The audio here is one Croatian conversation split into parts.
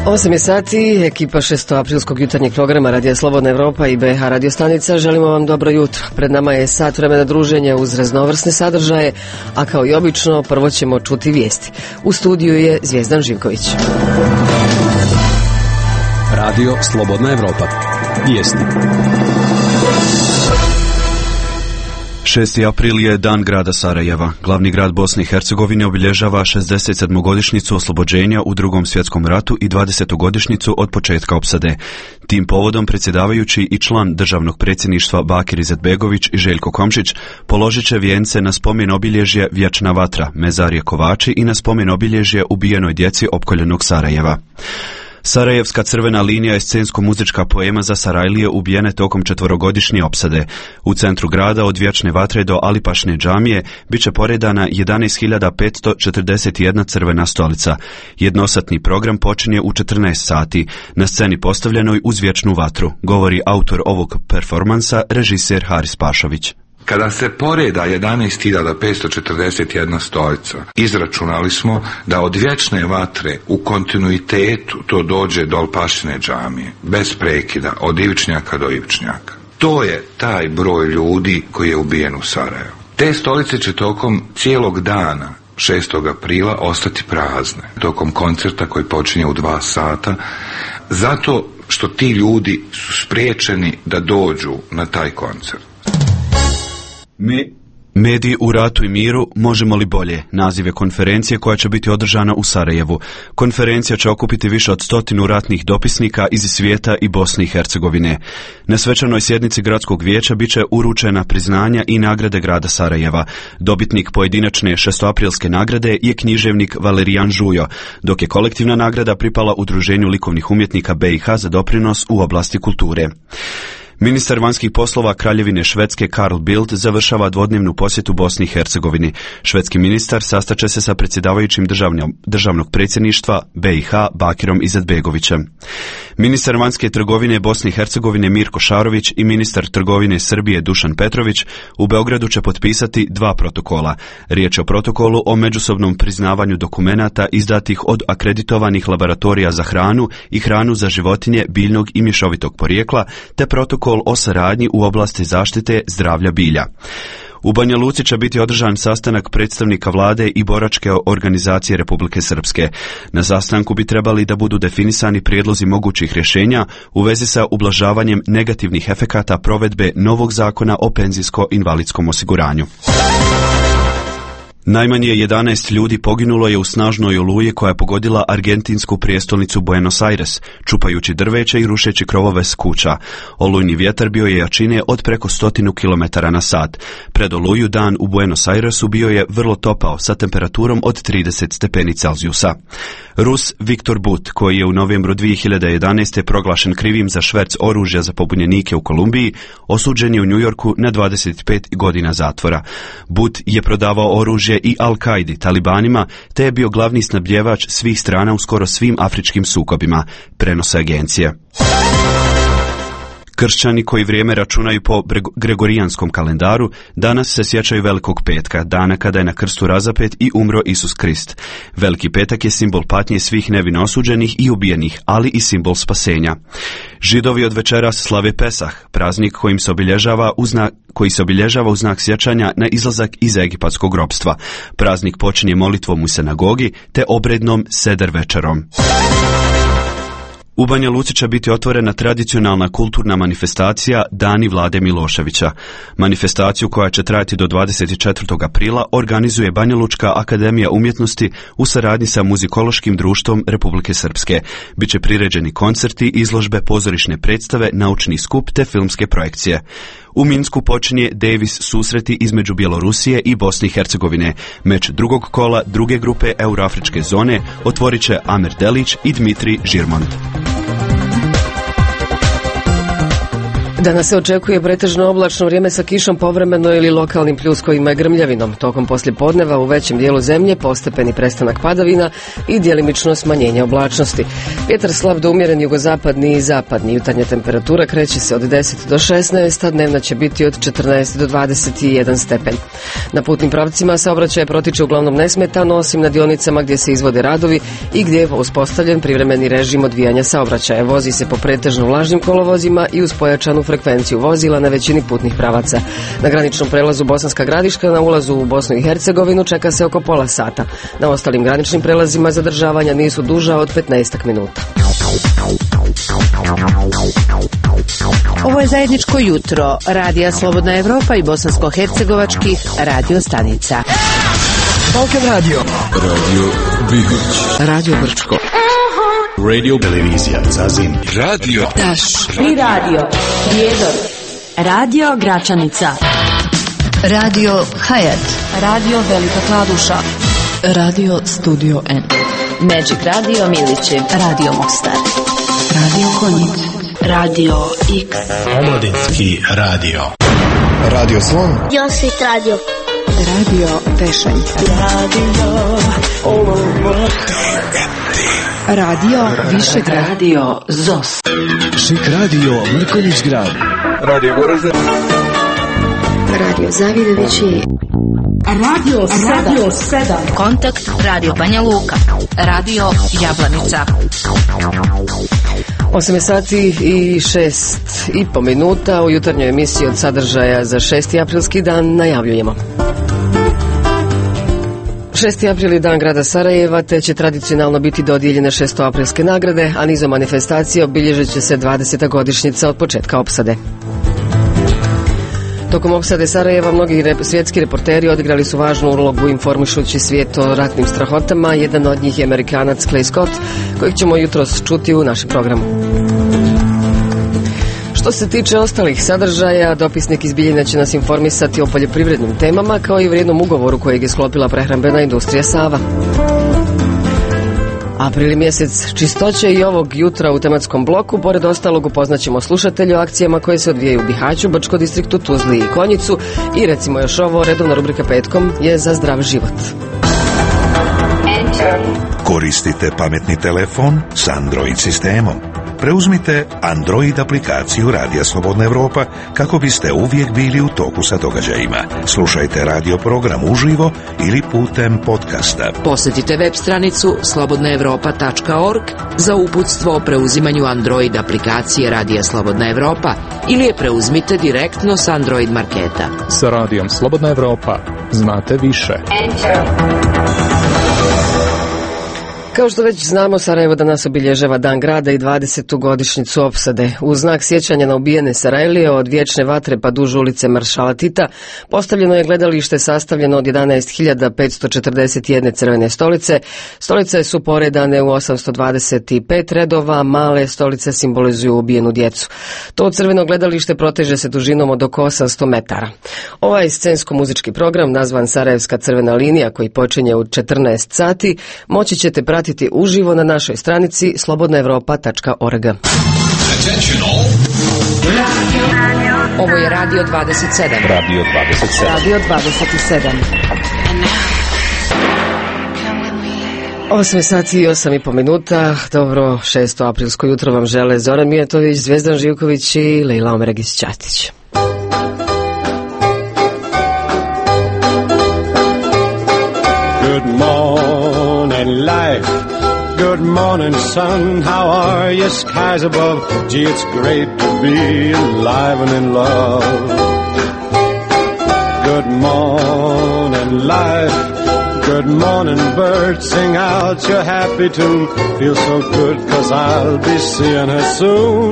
8 je sati, ekipa 6. aprilskog jutarnjeg programa Radija Slobodna Evropa i BH Radio stanica. Želimo vam dobro jutro. Pred nama je sat vremena druženja uz raznovrsne sadržaje, a kao i obično prvo ćemo čuti vijesti. U studiju je Zvijezdan Živković. Radio Slobodna Evropa. Vijesti. 6. april je Dan grada Sarajeva. Glavni grad Bosne i Hercegovine obilježava 67. oslobođenja u Drugom svjetskom ratu i 20. od početka opsade. Tim povodom predsjedavajući i član državnog predsjedništva Bakir Izetbegović i Željko Komšić položit će vijence na spomen obilježje Vječna vatra, Mezarije Kovači i na spomen obilježje ubijenoj djeci opkoljenog Sarajeva. Sarajevska crvena linija je scensko-muzička poema za Sarajlije ubijene tokom 4-godišnje opsade. U centru grada od Vječne vatre do Alipašne džamije bit će poredana 11.541 crvena stolica. Jednosatni program počinje u 14 sati, na sceni postavljenoj uz Vječnu vatru, govori autor ovog performansa, režiser Haris Pašović. Kada se poreda 11.541 stolica, izračunali smo da od Vječne vatre u kontinuitetu to dođe do Alpašine džamije, bez prekida, od Ivičnjaka do Ivičnjaka. To je taj broj ljudi koji je ubijen u Sarajevu. Te stolice će tokom cijelog dana 6. aprila ostati prazne, tokom koncerta koji počinje u 2 sata, zato što ti ljudi su spriječeni da dođu na taj koncert. Mediji u ratu i miru, možemo li bolje? Naziv je konferencije koja će biti održana u Sarajevu. Konferencija će okupiti više od 100 ratnih dopisnika iz svijeta i Bosne i Hercegovine. Na svečanoj sjednici gradskog vijeća bit će uručena priznanja i nagrade grada Sarajeva. Dobitnik pojedinačne 6. nagrade je književnik Valerijan Žujo, dok je kolektivna nagrada pripala Udruženju likovnih umjetnika BiH za doprinos u oblasti kulture. Ministar vanjskih poslova Kraljevine Švedske Carl Bildt završava dvodnevnu posjetu Bosni i Hercegovini. Švedski ministar sastaće se sa predsjedavajućim državnog predsjedništva BiH Bakirom Izetbegovićem. Ministar vanjske trgovine Bosne i Hercegovine Mirko Šarović i ministar trgovine Srbije Dušan Petrović u Beogradu će potpisati 2 protokola. Riječ je o protokolu o međusobnom priznavanju dokumenata izdatih od akreditovanih laboratorija za hranu i hranu za životinje biljnog i mješovitog porijekla, te protokol o saradnji u oblasti zaštite zdravlja bilja. U Banja Luci će biti održan sastanak predstavnika vlade i boračke organizacije Republike Srpske. Na sastanku bi trebali da budu definisani prijedlozi mogućih rješenja u vezi sa ublažavanjem negativnih efekata provedbe novog zakona o penzijsko-invalidskom osiguranju. Najmanje 11 ljudi poginulo je u snažnoj oluji koja je pogodila argentinsku prijestolnicu Buenos Aires, čupajući drveće i rušeći krovove s kuća. Olujni vjetar bio je jačine od preko 100 km/h. Pred oluju dan u Buenos Airesu bio je vrlo topao, sa temperaturom od 30 stepeni Celzijusa. Rus Viktor But, koji je u novembru 2011. proglašen krivim za šverc oružja za pobunjenike u Kolumbiji, osuđen je u Njujorku na 25 godina zatvora. But je prodavao oružje i Al-Kaidi, talibanima, te je bio glavni snabdjevač svih strana u skoro svim afričkim sukobima, prenose agencije. Kršćani koji vrijeme računaju po gregorijanskom kalendaru danas se sjećaju Velikog petka, dana kada je na krstu razapet i umro Isus Krist. Veliki petak je simbol patnje svih nevino osuđenih i ubijenih, ali i simbol spasenja. Židovi od večeras slave Pesah, praznik koji se obilježava u znak sjećanja na izlazak iz egipatskog ropstva. Praznik počinje molitvom u sinagogi te obrednom seder večerom. U Banja Luci će biti otvorena tradicionalna kulturna manifestacija Dani Vlade Miloševića. Manifestaciju koja će trajati do 24. aprila organizuje Banja Lučka akademija umjetnosti u saradnji sa Muzikološkim društvom Republike Srpske. Biće priređeni koncerti, izložbe, pozorišne predstave, naučni skup te filmske projekcije. U Minsku počinje Davis susreti između Bjelorusije i Bosne i Hercegovine. Meč drugog kola druge grupe Euroafričke zone otvorit će Amer Delić i Dmitri Žirmont. Danas se očekuje pretežno oblačno vrijeme sa kišom povremeno ili lokalnim pljuskovima i grmljavinom. Tokom poslijepodneva u većem dijelu zemlje postepeni prestanak padavina i djelimično smanjenje oblačnosti. Vjetar slab do umjeren jugozapadni i zapadni. Jutarnja temperatura kreće se od 10 do 16, a dnevna će biti od 14 do 21 stepen. Na putnim pravcima saobraćaj protiče uglavnom nesmetano, osim na dionicama gdje se izvode radovi i gdje je uspostavljen privremeni režim odvijanja saobraćaja. Vozi se po pretežno vlažnim kolovozima i uz pojačanu frekvenciju vozila na većini putnih pravaca. Na graničnom prelazu Bosanska Gradiška na ulazu u Bosnu i Hercegovinu čeka se oko pola sata. Na ostalim graničnim prelazima zadržavanja nisu duža od 15 minuta. Ovo je zajedničko jutro Radija Slobodna Evropa i bosansko-hercegovačkih radio stanica. Balkan Radio, Radio Bihoć, Radio Brčko, Radio Televizija Zazin, Radio Taš, i Radio Prijedor, Radio Gračanica, Radio Hayat, Radio Velika Kladuša, Radio Studio N, Magic Radio Milići, Radio Mostar, Radio Konjic, Radio X, Omladinski radio, Radio Slon, Josit Radio, Radio Tešanj, Radio Višegrad, Radio ZOS, Šik Radio Mrkonjić Grad, Radio Goražde, Radio Zavidovići, Radio 7, Kontakt Radio Banja Luka, Radio Jablanica. 8 sati i 6,5 minuta u jutarnjoj emisiji od sadržaja za 6. aprilski dan najavljujemo. 6. april je dan grada Sarajeva, te će tradicionalno biti dodijeljene 6. aprilske nagrade, a nizom manifestacije obilježit će se 20. godišnjica od početka opsade. Tokom opsade Sarajeva mnogi svjetski reporteri odigrali su važnu ulogu informišući svijet o ratnim strahotama. Jedan od njih je Amerikanac Clay Scott, kojeg ćemo jutros čuti u našem programu. Što se tiče ostalih sadržaja, dopisnik iz Bijeljine će nas informisati o poljoprivrednim temama, kao i vrijednom ugovoru kojeg je sklopila prehrambena industrija Sava. April je mjesec čistoće i ovog jutra u tematskom bloku, pored ostalog, upoznaćemo slušatelje o akcijama koje se odvijaju u Bihaću, Brčko distriktu, Tuzli i Konjicu i recimo još ovo, redovna rubrika petkom je za zdrav život. Koristite pametni telefon s Android sistemom. Preuzmite Android aplikaciju Radija Slobodna Evropa kako biste uvijek bili u toku sa događajima. Slušajte radio program uživo ili putem podcasta. Posjetite web stranicu slobodnaevropa.org za uputstvo o preuzimanju Android aplikacije Radija Slobodna Evropa ili je preuzmite direktno s Android marketa. Sa Radijom Slobodna Evropa znate više. Kao što već znamo, Sarajevo danas obilježava Dan grada i 20. godišnjicu opsade. U znak sjećanja na ubijene Sarajlije od vječne vatre pa duž ulice Maršala Tita postavljeno je gledalište sastavljeno od 11.541 crvene stolice. Stolice su poredane u 825 redova, male stolice simbolizuju ubijenu djecu. To crveno gledalište proteže se dužinom od oko 800 metara. Ovaj scensko-muzički program, nazvan Sarajevska crvena linija, koji počinje u 14 sati, moći ćete pratiti uživo na našoj stranici slobodnaevropa.org. Ovo je Radio 27. Radio 27. Radio 27. 8 sati i 8,5 minuta. Dobro, 6. aprilsko jutro vam žele Zoran Mijatović, Zvezdan Živković i Lejla Omeregić-Ćatić. Good morning, life. Good morning, sun. How are you? Skies above. Gee, it's great to be alive and in love. Good morning, life. Good morning, birds. Sing out, you're happy to feel so good, 'cause I'll be seeing her soon.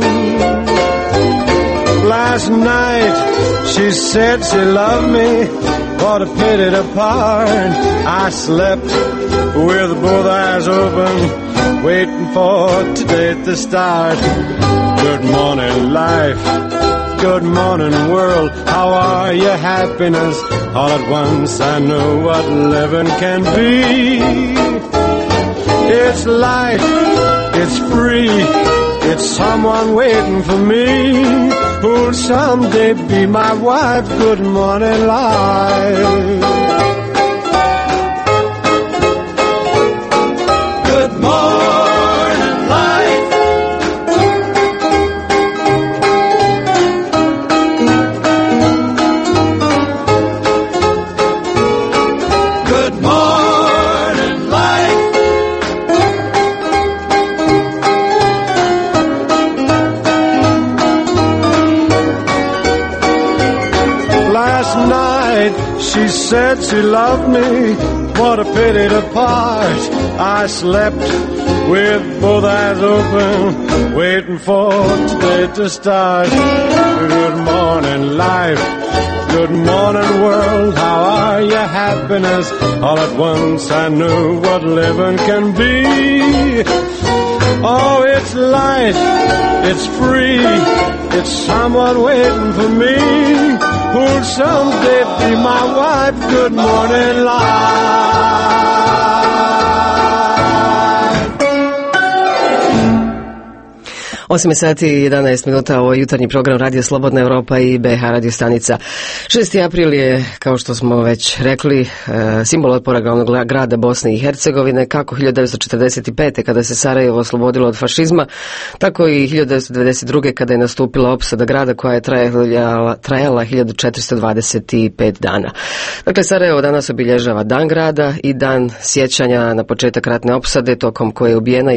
Last night, she said she loved me. What a pity to part. I slept with both eyes open, waiting for today to start. Good morning, life. Good morning, world. How are you? Happiness. All at once I know what living can be. It's life. It's free. It's someone waiting for me who'll someday be my wife. Good morning, life. Good morning, life. Good morning, life. Last night she said she loved me. What a pity to part. I slept with both eyes open, waiting for today to start. Good morning, life. Good morning, world. How are you? Happiness. All at once I knew what living can be. Oh, it's light. It's free. It's someone waiting for me. Who'll someday be my wife. Good morning, life. 8 sati i 11 minuta, ovo je jutarnji program Radio Slobodna Evropa i BH radio stanica. 6. april je, kao što smo već rekli, simbol otpora glavnog grada Bosne i Hercegovine, kako 1945. kada se Sarajevo oslobodilo od fašizma, tako i 1992. kada je nastupila opsada grada koja je trajala 1425 dana. Dakle, Sarajevo danas obilježava Dan grada i dan sjećanja na početak ratne opsade, tokom koje je ubijena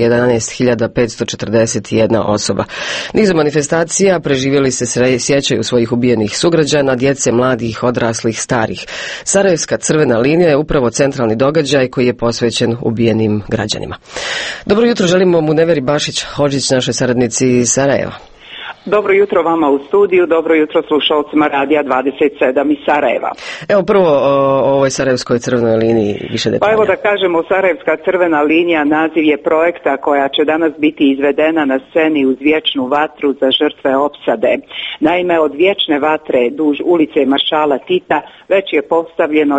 11.541 osoba. Niz manifestacija preživjeli se sjećaju svojih ubijenih sugrađana, djece, mladih, odraslih, starih. Sarajevska crvena linija je upravo centralni događaj koji je posvećen ubijenim građanima. Dobro jutro želimo Muneveri Bašić-Hodžić, našoj saradnici iz Sarajeva. Dobro jutro vama u studiju, dobro jutro slušalcima Radija 27 iz Sarajeva. Evo prvo o ovoj Sarajevskoj crvenoj liniji više detalja. Pa evo da kažemo, Sarajevska crvena linija naziv je projekta koja će danas biti izvedena na sceni uz vječnu vatru za žrtve opsade. Naime, od vječne vatre duž ulice Maršala Tita već je postavljeno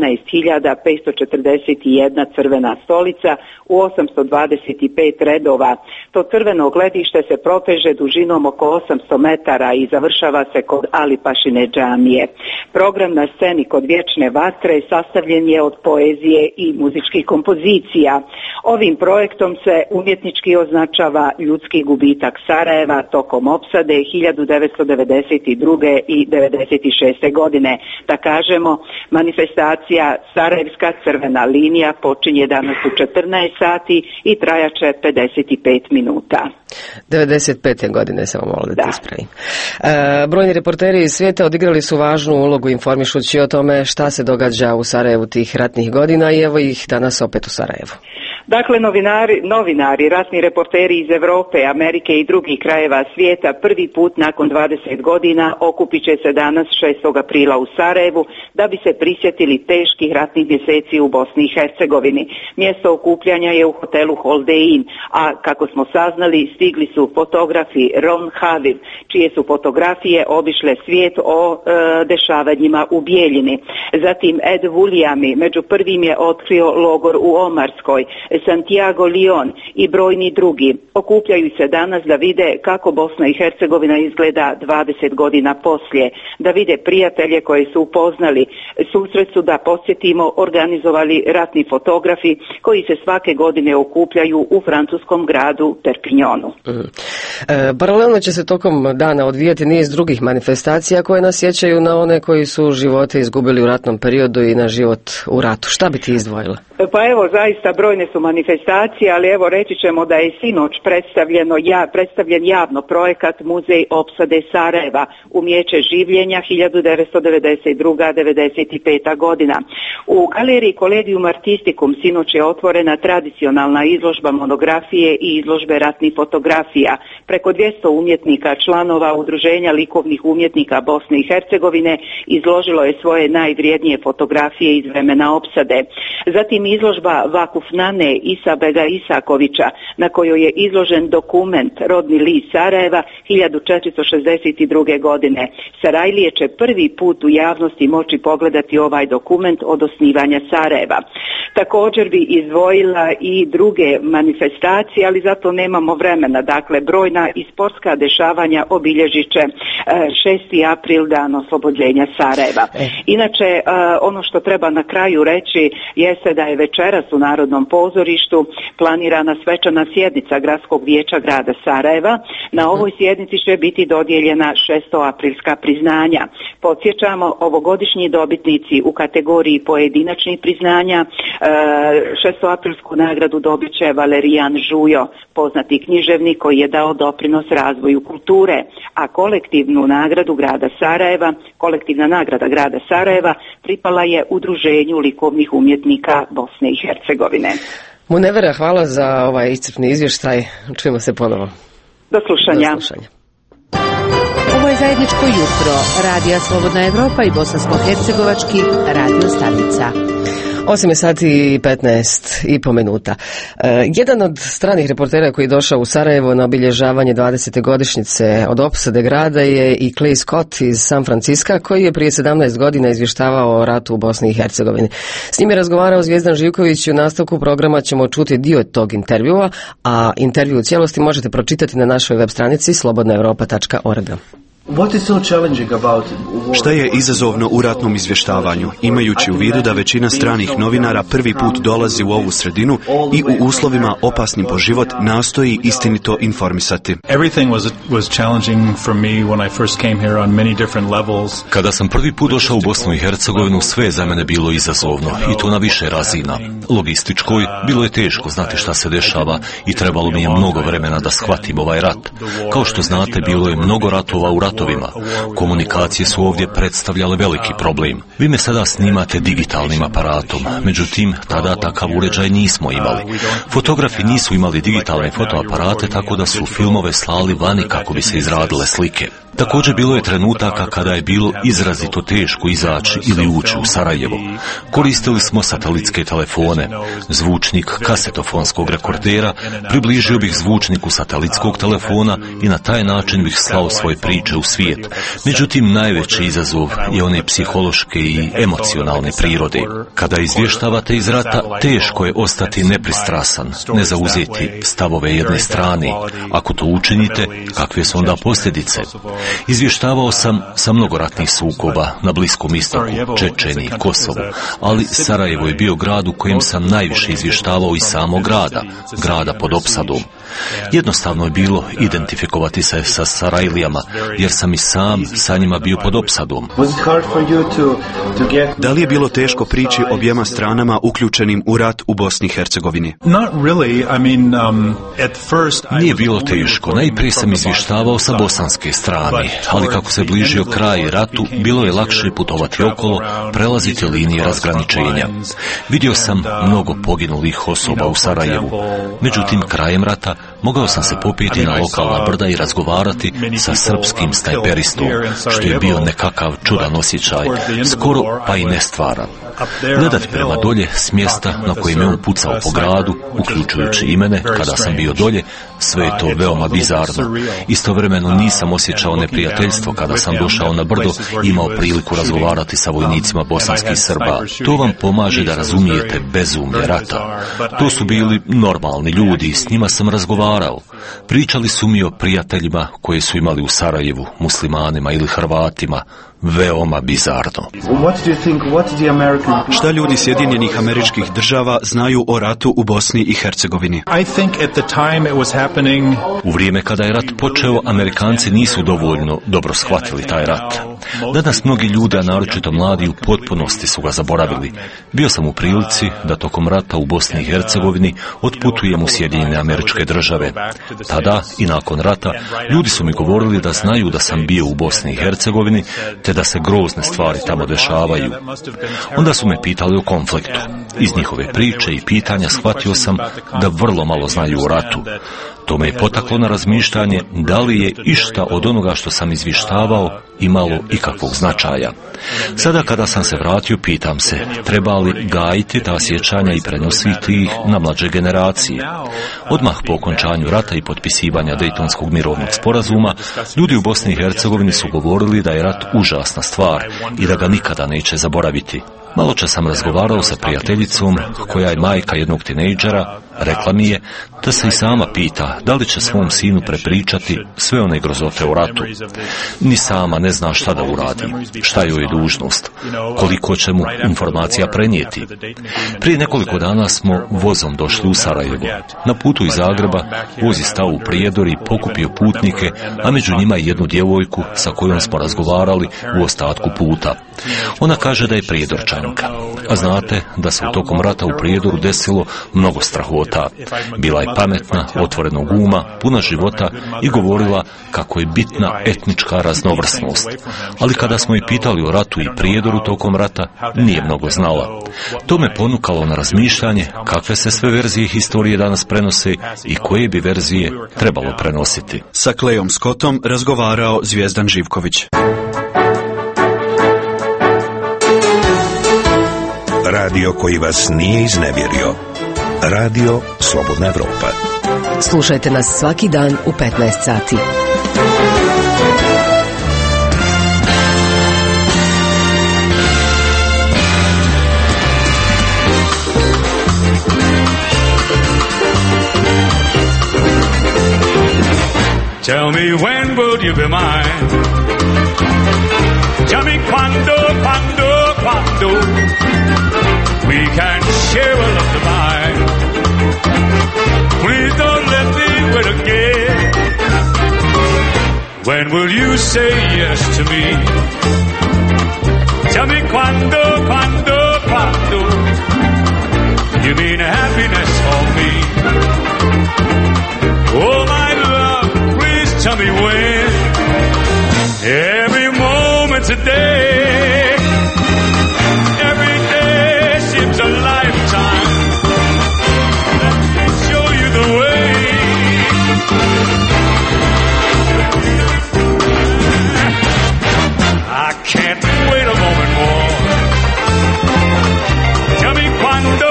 11.541 crvena stolica u 825 redova. To crveno gledište se proteže dužinom oko 800 metara i završava se kod Alipašine džamije. Program na sceni kod vječne vatre sastavljen je od poezije i muzičkih kompozicija. Ovim projektom se umjetnički označava ljudski gubitak Sarajeva tokom opsade 1992. i 1996. godine. Da kažemo, manifestacija Sarajevska crvena linija počinje danas u 14 sati i trajaće 55 minuta. 95. godine samo malo da te ispravim. Brojni reporteri iz svijeta odigrali su važnu ulogu informišući o tome šta se događa u Sarajevu tih ratnih godina i evo ih danas opet u Sarajevu. Dakle, novinari, ratni reporteri iz Europe, Amerike i drugih krajeva svijeta prvi put nakon 20 godina okupit će se danas 6. aprila u Sarajevu da bi se prisjetili teških ratnih mjeseci u Bosni i Hercegovini. Mjesto okupljanja je u hotelu Holiday Inn, a kako smo saznali stigli su fotografi Ron Haviv, čije su fotografije obišle svijet o dešavanjima u Bijeljini. Zatim Ed Vulijami među prvim je otkrio logor u Omarskoj, Santiago Leon i brojni drugi. Okupljaju se danas da vide kako Bosna i Hercegovina izgleda 20 godina poslije, da vide prijatelje koje su upoznali. Susret su, da podsjetimo, organizovali ratni fotografi koji se svake godine okupljaju u francuskom gradu Perpignanu. Paralelno će se tokom dana odvijati niz drugih manifestacija koje nas sjećaju na one koji su živote izgubili u ratnom periodu i na život u ratu. Šta bi ti izdvojila? Pa evo, zaista brojne su manifestacije, ali evo reći ćemo da je sinoć predstavljen javno projekat Muzej opsade Sarajeva, umijeće življenja 1992-95. godina. U galeriji Collegium Artisticum sinoć je otvorena tradicionalna izložba monografije i izložbe ratnih fotografija. Preko 200 umjetnika, članova Udruženja likovnih umjetnika Bosne i Hercegovine izložilo je svoje najvrijednije fotografije iz vremena opsade. Zatim izložba Vakuf Nane Isabega Isakovića, na kojoj je izložen dokument Rodni list Sarajeva 1462. godine. Sarajlije će prvi put u javnosti moći pogledati ovaj dokument od osnivanja Sarajeva. Također bi izdvojila i druge manifestacije, ali zato nemamo vremena. Dakle, brojna i sportska dešavanja obilježit će 6. april, dan oslobođenja Sarajeva. Inače, ono što treba na kraju reći jeste da je večeras u Narodnom pozorištu planirana svečana sjednica Gradskog vijeća grada Sarajeva. Na ovoj sjednici će biti dodijeljena 6. aprilska priznanja. Podsjećamo, ovogodišnji dobitnici u kategoriji pojedinačnih priznanja 6. aprilsku nagradu dobit će Valerijan Žujo, poznati književnik koji je dao doprinos razvoju kulture, a kolektivna nagrada grada Sarajeva pripala je Udruženju likovnih umjetnika Bosne i Hercegovine. Munevera, hvala za ovaj iscrpni izvještaj. Čujemo se ponovo. Do slušanja. Ovo je zajedničko jutro Radija Slobodna Evropa i bosansko-hercegovačkih radio stanica. 8 sati i 15,5 minuta. Jedan od stranih reportera koji je došao u Sarajevo na obilježavanje 20. godišnjice od opsade grada je i Clay Scott iz San Franciska, koji je prije 17 godina izvještavao o ratu u Bosni i Hercegovini. S njim je razgovarao Zvijezdan Živković i u nastavku programa ćemo čuti dio tog intervjua, a intervju u cijelosti možete pročitati na našoj web stranici slobodnaevropa.org. Šta je izazovno u ratnom izvještavanju, imajući u vidu da većina stranih novinara prvi put dolazi u ovu sredinu i u uslovima opasnim po život nastoji istinito informisati? Kada sam prvi put došao u Bosnu i Hercegovinu, sve je za mene bilo izazovno i to na više razina. Logističkoj bilo je teško znati šta se dešava i trebalo mi je mnogo vremena da shvatim ovaj rat. Kao što znate, bilo je mnogo ratova u ratovima. Komunikacije su ovdje predstavljale veliki problem. Vi me sada snimate digitalnim aparatom, međutim, tada takav uređaj nismo imali. Fotografi nisu imali digitalne fotoaparate, tako da su filmove slali vani kako bi se izradile slike. Također bilo je trenutaka kada je bilo izrazito teško izaći ili ući u Sarajevo. Koristili smo satelitske telefone. Zvučnik kasetofonskog rekordera približio bih zvučniku satelitskog telefona i na taj način bih slao svoje priče u svijet. Međutim, najveći izazov je one psihološke i emocionalne prirode. Kada izvještavate iz rata, teško je ostati nepristrasan, ne zauzeti stavove jedne strane. Ako to učinite, kakve su onda posljedice? Izvještavao sam sa mnogo ratnih sukoba na Bliskom istoku, Čečeniji, Kosovu, ali Sarajevo je bio grad u kojem sam najviše izvještavao iz samog grada pod opsadom. Jednostavno je bilo identifikovati se sa Sarajlijama, jer sam i sam sa njima bio pod opsadom. Da li je bilo teško prići objema stranama uključenim u rat u Bosni i Hercegovini? Nije bilo teško. Najprije sam izvještavao sa bosanske strane, ali kako se bližio kraj ratu, bilo je lakše putovati okolo, prelaziti linije razgraničenja. Vidio sam mnogo poginulih osoba u Sarajevu. Međutim, krajem rata mogao sam se popiti na lokalna brda i razgovarati sa srpskim snajperistom, što je bio nekakav čudan osjećaj, skoro pa i nestvaran. Gledati prema dolje s mjesta na kojem je on pucao po gradu, uključujući i mene, kada sam bio dolje, sve je to veoma bizarno. Istovremeno nisam osjećao neprijateljstvo kada sam došao na brdo i imao priliku razgovarati sa vojnicima bosanskih Srba. To vam pomaže da razumijete bezumlje rata. To su bili normalni ljudi i s njima sam razgovarao. Pričali su mi o prijateljima koje su imali u Sarajevu, muslimanima ili Hrvatima. Veoma bizarno. Šta ljudi Sjedinjenih Američkih Država znaju o ratu u Bosni i Hercegovini? U vrijeme kada je rat počeo, Amerikanci nisu dovoljno dobro shvatili taj rat. Danas mnogi ljudi, a naročito mladi, u potpunosti su ga zaboravili. Bio sam u prilici da tokom rata u Bosni i Hercegovini otputujem u Sjedinjene Američke Države. Tada i nakon rata ljudi su mi govorili da znaju da sam bio u Bosni i Hercegovini, te da se grozne stvari tamo dešavaju. Onda su me pitali o konfliktu. Iz njihove priče i pitanja shvatio sam da vrlo malo znaju o ratu. To me je potaklo na razmišljanje da li je išta od onoga što sam izvještavao imalo ikakvog značaja. Sada kada sam se vratio, pitam se, treba li gajiti ta sjećanja i prenositi ih na mlađe generacije. Odmah po okončanju rata i potpisivanja Dejtonskog mirovnog sporazuma, ljudi u Bosni i Hercegovini su govorili da je rat užasna stvar i da ga nikada neće zaboraviti. Maločas sam razgovarao sa prijateljicom koja je majka jednog tinejdžera. Rekla mi je da se i sama pita da li će svom sinu prepričati sve one grozote o ratu. Ni sama ne zna šta da uradi, šta joj je dužnost, koliko će mu informacija prenijeti. Prije nekoliko dana smo vozom došli u Sarajevo. Na putu iz Zagreba voz je stao u Prijedor i pokupio putnike, a među njima i jednu djevojku sa kojom smo razgovarali u ostatku puta. Ona kaže da je Prijedorčanka, a znate da se u tokom rata u Prijedoru desilo mnogo strahota. Bila je pametna, otvorenog uma, puna života i govorila kako je bitna etnička raznovrsnost. Ali kada smo je pitali o ratu i Prijedoru tokom rata, nije mnogo znala. To me ponukalo na razmišljanje kakve se sve verzije historije danas prenose i koje bi verzije trebalo prenositi. Sa Klejom Scottom razgovarao Zvijezdan Živković. Radio koji vas nije iznevjerio. Radio Slobodna Evropa. Slušajte nas svaki dan u 15 sati. Tell me when will you be mine? Tell me quando we can share a love divine. Please don't let me wait again. When will you say yes to me? Tell me quando you mean happiness for me. Oh my love, please tell me when. Every moment today, every day seems a lifetime. Let me show you the way. I can't wait a moment more. Tell me quando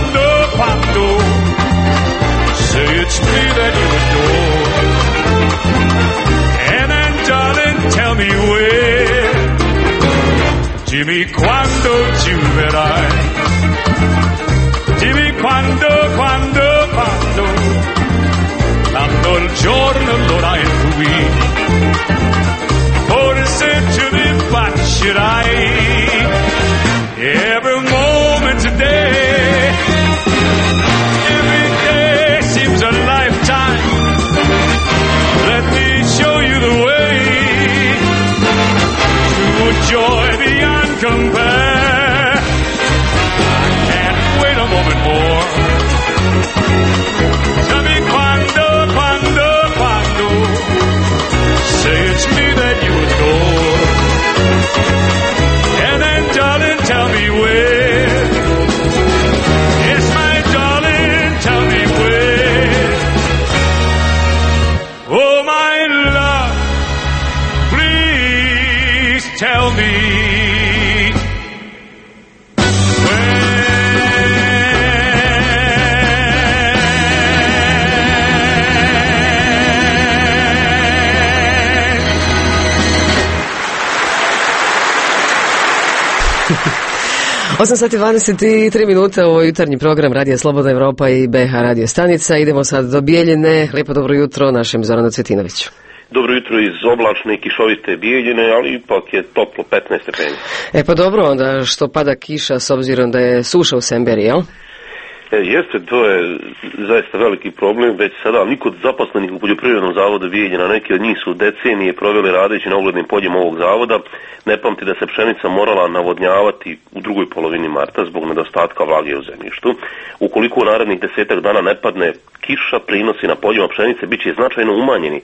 say it's me that you adore. And then darling, tell me where. Dimmi quando ci verrai. Dimmi quando quando il giorno allora è qui. Forse tu mi bacerai. Every moment today, every day seems a lifetime. Let me show you the way to a joy beyond compare. I can't wait a moment more. Tell me quando say it's me that you adore. And then darling, tell me where. Yes, my darling, tell me where. Oh, my love, please tell me. Osam sati 23 minuta, ovo je jutarnji program Radija Slobodna Evropa i BH radio stanica. Idemo sad do Bijeljine. Lijepo dobro jutro našem Zoranu Cvjetinoviću. Dobro jutro iz oblačne i kišovite Bijeljine, ali ipak je toplo 15 stepeni. E pa dobro, onda što pada kiša s obzirom da je suša u Semberi, jel? Jeste, to je zaista veliki problem, već sada niko od zaposlenih u Poljoprivrednom zavodu Bijeljina, neki od njih su decenije proveli radeći na uglednim poljima ovog zavoda, ne pamti da se pšenica morala navodnjavati u drugoj polovini marta zbog nedostatka vlage u zemljištu. Ukoliko u narednih 10 dana ne padne kiša, prinosi na poljima pšenice bit će značajno umanjeni.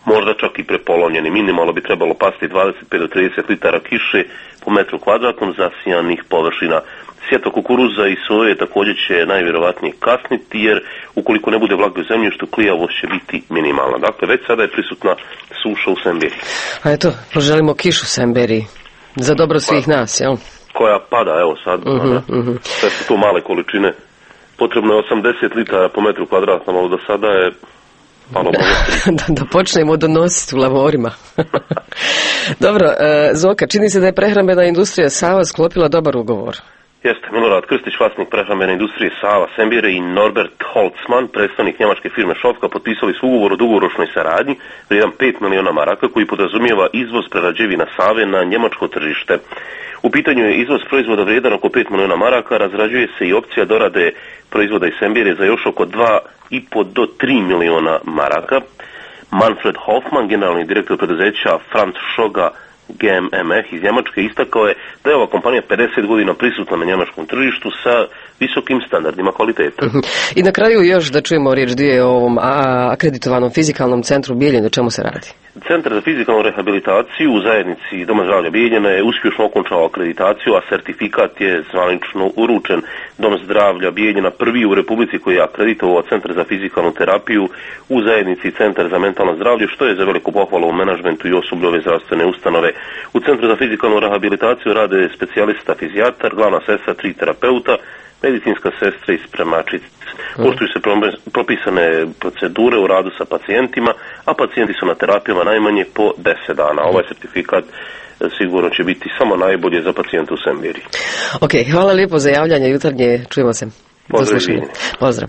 možda čak i prepolovljeni. Minimalno bi trebalo pasti 25 do 30 litara kiše po metru kvadratnom zasijanih površina. Sjetva kukuruza i soje također će najvjerovatnije kasniti, jer ukoliko ne bude vlage u zemljištu, klijavost će biti minimalna. Dakle, već sada je prisutna suša u Semberiji. A eto, poželimo kišu u Semberiji. Za dobro svih nas, jel? Koja pada, evo sad. Sve su to male količine. Potrebno je 80 litara po metru kvadratnom, ali do sada je malo da počnemo donositi u lavorima. Dobro, Zoka, čini se da je prehrambena industrija Sava sklopila dobar ugovor. Jeste, Milorad Krstić, vlasnik prehrambene industrije Sava Sembire, i Norbert Holzmann, predstavnik njemačke firme Šofka, potpisali su ugovor o dugoročnoj saradnji vrijedan 5 miliona maraka, koji podrazumijeva izvoz prerađevina Save na njemačko tržište. U pitanju je izvoz proizvoda vrijedan oko 5 miliona maraka, razrađuje se i opcija dorade proizvoda iz Sembire za još oko 2,5 do 3 miliona maraka. Manfred Hoffmann, generalni direktor preduzeća Franz Schoga GmbH iz Njemačke, istakao je da je ova kompanija 50 godina prisutna na njemačkom tržištu sa visokim standardima kvalitete. I na kraju još da čujemo riječ dvije o ovom akreditovanom fizikalnom centru Bijeljine, o čemu se radi? Centar za fizikalnu rehabilitaciju u zajednici Doma zdravlja Bijeljina je uspješno okončao akreditaciju, a sertifikat je zvanično uručen. Dom zdravlja Bijeljina prvi u Republici koji je akreditovao Centar za fizikalnu terapiju u zajednici Centar za mentalno zdravlje, što je za veliku pohvalu u menadžmentu i osoblju ove zdravstvene ustanove. U Centru za fizikalnu rehabilitaciju rade specijalista fizijatar, glavna sestra, 3 terapeuta, medicinska sestra i spremačica. Poštuju se propisane procedure u radu sa pacijentima, a pacijenti su na terapijama najmanje po 10 dana. Ovaj certifikat sigurno će biti samo najbolje za pacijente u Sembiri. Ok, hvala lijepo za javljanje jutarnje, čujemo se. Pozdrav.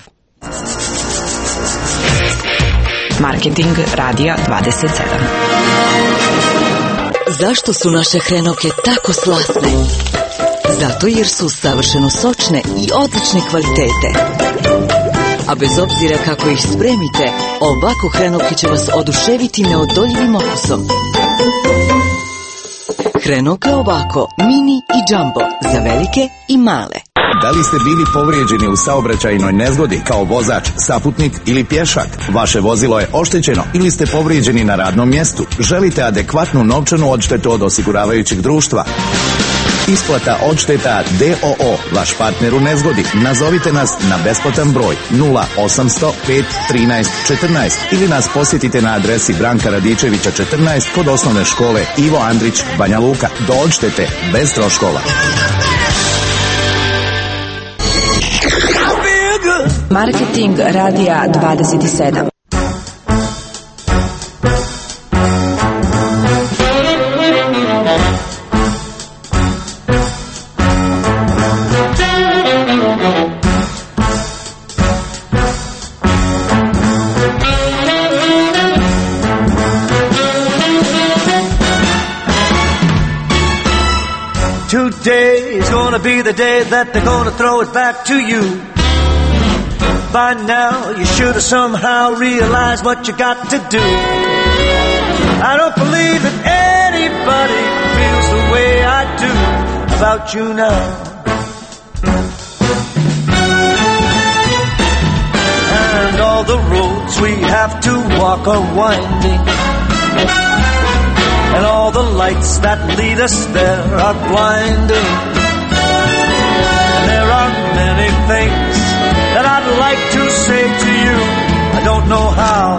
Marketing radija 27. Zašto su naše hrenovke tako slasne? Zato jer su savršeno sočne i odlične kvalitete. A bez obzira kako ih spremite, ovako hrenovke će vas oduševiti neodoljivim okusom. Hrenovke ovako, mini i jumbo, za velike i male. Da li ste bili povrijeđeni u saobraćajnoj nezgodi kao vozač, saputnik ili pješak? Vaše vozilo je oštećeno ili ste povrijeđeni na radnom mjestu? Želite adekvatnu novčanu odštetu od osiguravajućeg društva? Isplata odšteta DOO, vaš partner u nezgodi. Nazovite nas na besplatan broj 0800 5 13 14 ili nas posjetite na adresi Branka Radičevića 14 kod osnovne škole Ivo Andrić, Banja Luka. Do odštete bez troškova. Marketing radija 27. Today is gonna be the day that they're gonna throw it back to you. By now, you should have somehow realized what you got to do. I don't believe that anybody feels the way I do about you now. And all the roads we have to walk are winding, and all the lights that lead us there are blinding. And there are many things that I'd like to say to you, I don't know how.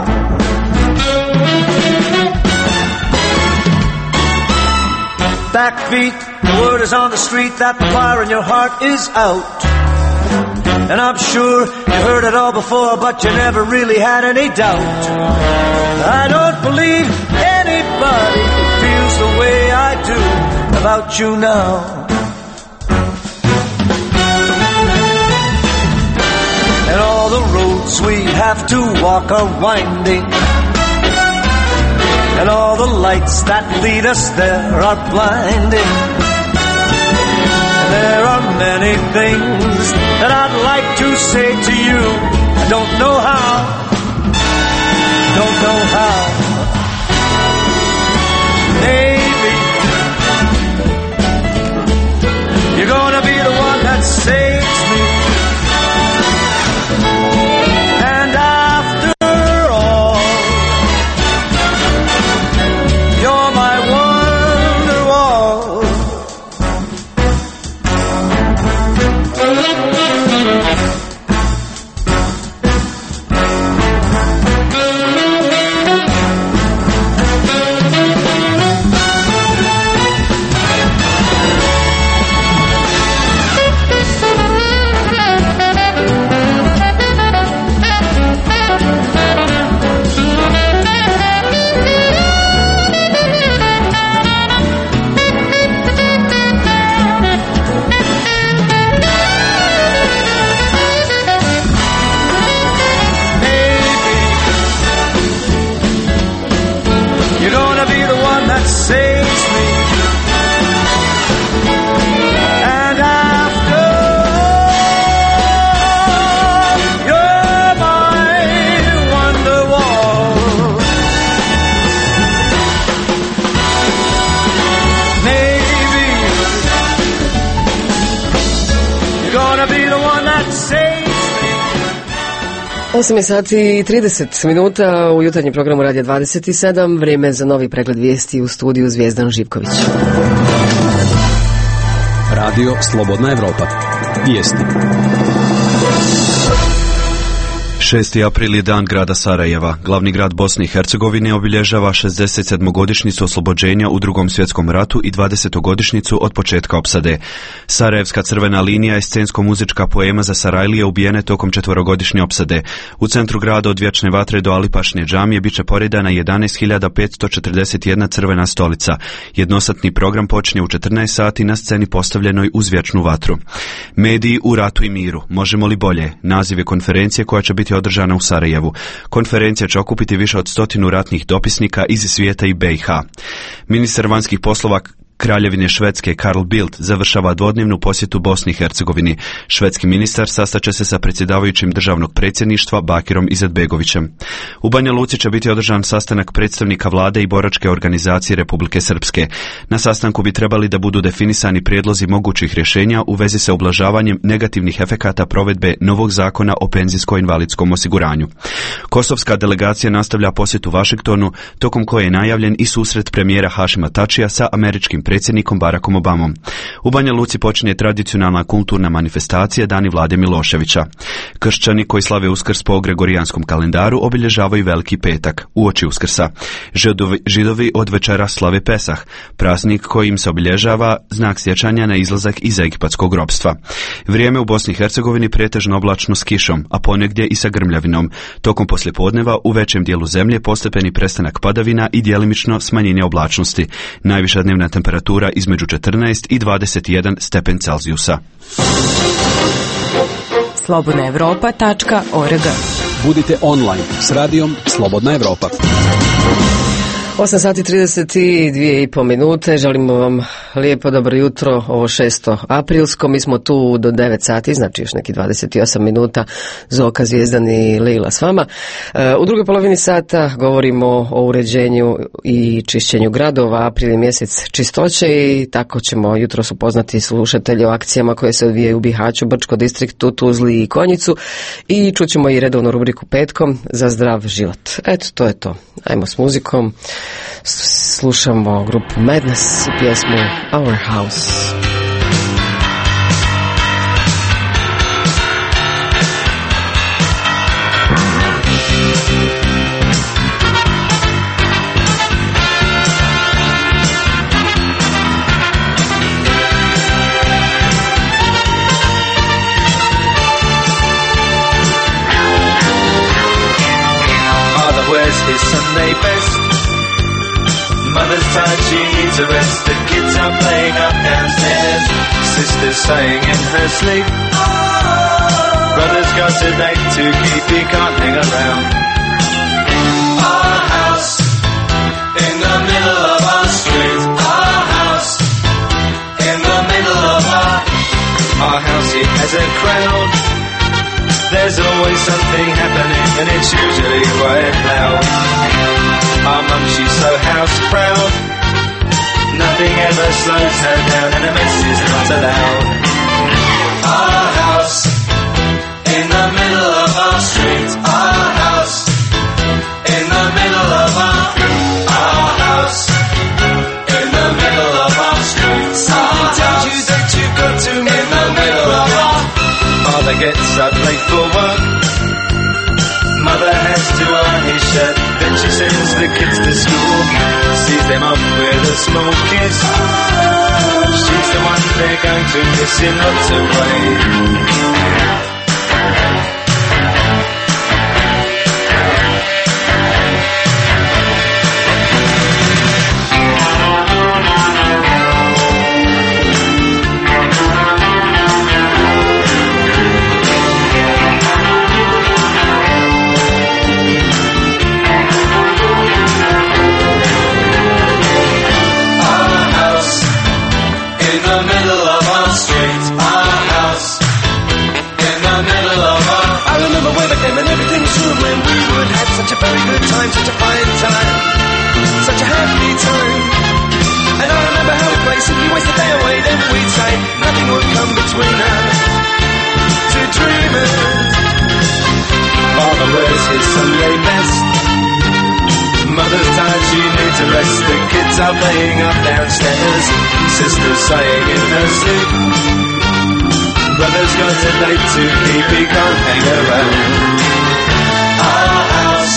Backbeat, the word is on the street that the fire in your heart is out. And I'm sure you heard it all before, but you never really had any doubt. I don't believe anybody feels the way I do about you now. And all the roads we have to walk are winding, and all the lights that lead us there are blinding. And there are many things that I'd like to say to you, I don't know how, don't know how. Maybe you're gonna be the one that saves me. And after all, 8 sati i 30 minuta u jutarnjem programu Radija 27. Vrijeme za novi pregled vijesti u studiju Zvijezdan Živković. Radio Slobodna Evropa. Vijesti. 6. april je dan grada Sarajeva. Glavni grad Bosne i Hercegovine obilježava 67-godišnjicu oslobođenja u Drugom svjetskom ratu i 20-godišnjicu od početka opsade. Sarajevska crvena linija je scensko-muzička poema za Sarajlije ubijene tokom 4-godišnje opsade. U centru grada od Vječne vatre do Alipašne džamije bit će poredana 11.541 crvena stolica. Jednosatni program počinje u 14 sati na sceni postavljenoj uz Vječnu vatru. Mediji u ratu i miru. Možemo li bolje? Naziv je konferencije koja će biti održana u Sarajevu. Konferencija će okupiti više od 100 ratnih dopisnika iz svijeta i BiH. Ministar vanjskih poslova Kraljevine Švedske Carl Bildt završava dvodnevnu posjetu Bosni i Hercegovini. Švedski ministar sastaće se sa predsjedavajućim državnog predsjedništva Bakirom Izetbegovićem. U Banja Luci će biti održan sastanak predstavnika vlade i boračke organizacije Republike Srpske. Na sastanku bi trebali da budu definisani prijedlozi mogućih rješenja u vezi sa ublažavanjem negativnih efekata provedbe novog zakona o penzijsko-invalidskom osiguranju. Kosovska delegacija nastavlja posjetu Vašingtonu, tokom koje je najavljen i susret premijera Hašima Tačija sa američkim predsjednikom Barackom Obamom. U Banja Luci počinje tradicionalna kulturna manifestacija Dani Vlade Miloševića. Kršćani koji slave Uskrs po gregorijanskom kalendaru obilježavaju Veliki petak, uoči Uskrsa. Židovi od večera slave Pesah, praznik kojim se obilježava znak sjećanja na izlazak iz egipatskog ropstva. Vrijeme u Bosni i Hercegovini pretežno oblačno s kišom, a ponegdje i sa grmljavinom. Tokom poslijepodneva u većem dijelu zemlje postepeni prestanak padavina i djelimično smanjenje oblačnosti. Najviša dnevna temperatura između 14 i 21 stepen Celzijusa. slobodnaevropa.org. Budite online s radijom Slobodna Evropa. 8 sati 32,5 minute. Želimo vam lijepo dobro jutro, ovo 6. aprilsko. Mi smo tu do 9 sati, znači još neki 28 minuta. Zoka, Zvijezdan i Leila s vama. U drugoj polovini sata govorimo o uređenju i čišćenju gradova. April je mjesec čistoće i tako ćemo jutros upoznati slušatelje o akcijama koje se odvijaju u Bihaću, Brčko distriktu, Tuzli i Konjicu. I čućemo i redovnu rubriku Petkom za zdrav život. Eto, to je to. Ajmo s muzikom. Slušamo grupu Madness i pjesmu Our House. Father wears his Sunday best. Mother's tired, she needs a rest. The kids are playing up downstairs. Sister's sighing in her sleep. Brother's got a date to keep, he can't hang around. Our house in the middle of our street. Our house in the middle of our house. It has a crowd. There's always something happening, and it's usually quite loud. Our mum, she's so house proud. Nothing ever slows her down, and a mess is not allowed. Our house in the middle of our street. Our house in the middle of our house in the middle of our street. Someone tells you that you've got to in the middle of our. Father gets up late for work. Mother has to iron his shirt. Then she sends the kids to school, sees them off with a small kiss. She's the one they're going to miss in lots of ways. Such a fine time, such a happy time. And I remember how we'd play, simply waste the day away. Then we'd say nothing would come between us. Two dreamers. Father rest. The kids are playing up downstairs, sisters sighing in her sleep. Brother's got a date to keep, he can't hang around. Our house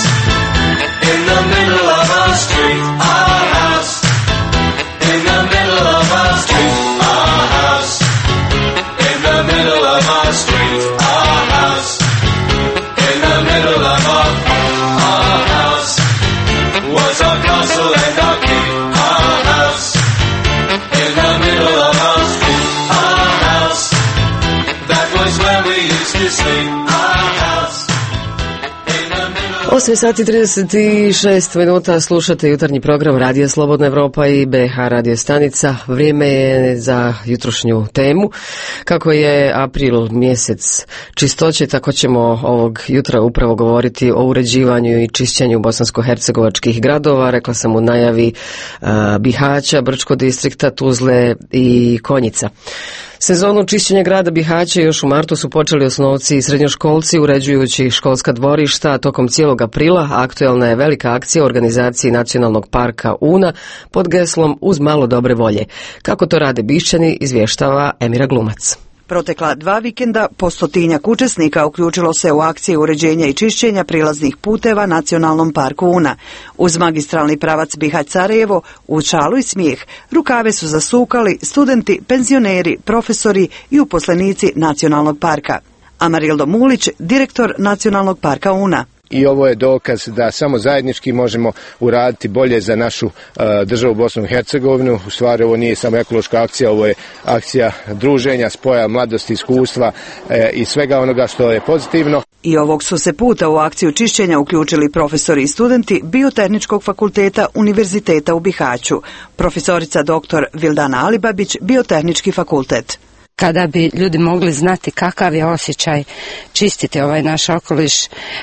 in the middle of our street. Our house in the middle of our street. Our house in the middle of our street. Our house in the middle of our house was our castle and our keep. Our house in the middle of our street. Our house, that was where we used to sleep. Our house in the middle. 8 sati 36 minuta, slušate jutarnji program Radija Slobodna Evropa i BH radio stanica. Vrijeme je za jutrošnju temu. Kako je april mjesec čistoće, tako ćemo ovog jutra upravo govoriti o uređivanju i čišćenju bosansko-hercegovačkih gradova. Rekla sam u najavi Bihaća, Brčko distrikta, Tuzle i Konjica. Sezonu čišćenja grada Bihaća još u martu su počeli osnovci i srednjoškolci uređujući školska dvorišta. Tokom cijelog aprila aktuelna je velika akcija u organizaciji Nacionalnog parka Una pod geslom Uz malo dobre volje. Kako to rade Bišćani, izvještava Emira Glumac. Protekla 2 vikenda po 100-tinjak učesnika uključilo se u akcije uređenja i čišćenja prilaznih puteva Nacionalnom parku Una. Uz magistralni pravac Bihać-Sarajevo, uz šalu i smijeh, rukave su zasukali studenti, penzioneri, profesori i uposlenici Nacionalnog parka. Amarildo Mulić, direktor Nacionalnog parka Una. I ovo je dokaz da samo zajednički možemo uraditi bolje za našu državu Bosnu i Hercegovinu. U stvari ovo nije samo ekološka akcija, ovo je akcija druženja, spoja mladosti, iskustva i svega onoga što je pozitivno. I ovog su se puta u akciju čišćenja uključili profesori i studenti Biotehničkog fakulteta Univerziteta u Bihaću, profesorica dr. Vildana Alibabić, Biotehnički fakultet. Kada bi ljudi mogli znati kakav je osjećaj čistiti ovaj naš okoliš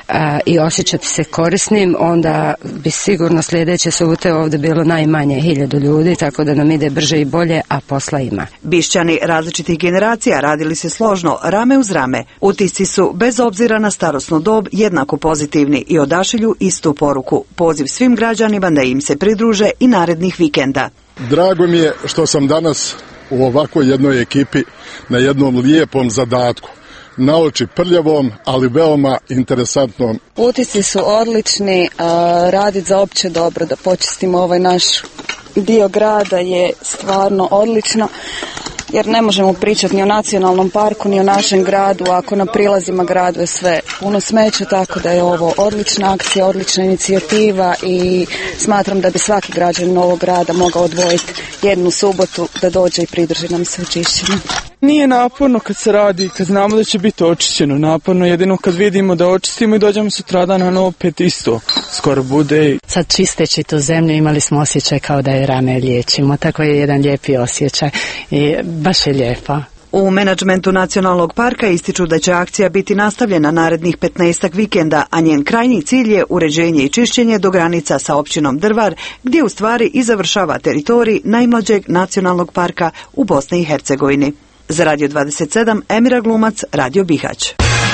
i osjećati se korisnim, onda bi sigurno sljedeće subote ovdje bilo najmanje 1000 ljudi, tako da nam ide brže i bolje, a posla ima. Bišćani različitih generacija radili se složno, rame uz rame. Utisci su, bez obzira na starosnu dob, jednako pozitivni i odašilju istu poruku. Poziv svim građanima da im se pridruže i narednih vikenda. Drago mi je što sam danas u ovakvoj jednoj ekipi na jednom lijepom zadatku. Na oči prljavom, ali veoma interesantnom. Utisci su odlični, raditi za opće dobro, da počistimo ovaj naš dio grada je stvarno odlično. Jer ne možemo pričati ni o nacionalnom parku, ni o našem gradu, ako na prilazima gradu je sve puno smeća, tako da je ovo odlična akcija, odlična inicijativa i smatram da bi svaki građanin ovog grada mogao odvojiti jednu subotu da dođe i pridrži nam se u čišćenju. Nije naporno kad se radi, kad znamo da će biti očišćeno. Naporno jedino kad vidimo da očistimo i dođemo sutradan na opet isto. Skoro bude. Sad čisteći tu zemlju imali smo osjećaj kao da je rane liječimo. Tako je jedan lijepi osjećaj i baš je lijepa. U menadžmentu Nacionalnog parka ističu da će akcija biti nastavljena narednih 15 vikenda, a njen krajnji cilj je uređenje i čišćenje do granica sa općinom Drvar, gdje u stvari i završava teritorij najmlađeg nacionalnog parka u Bosni i Hercegovini. Za Radio 27, Emira Glumac, Radio Bihać.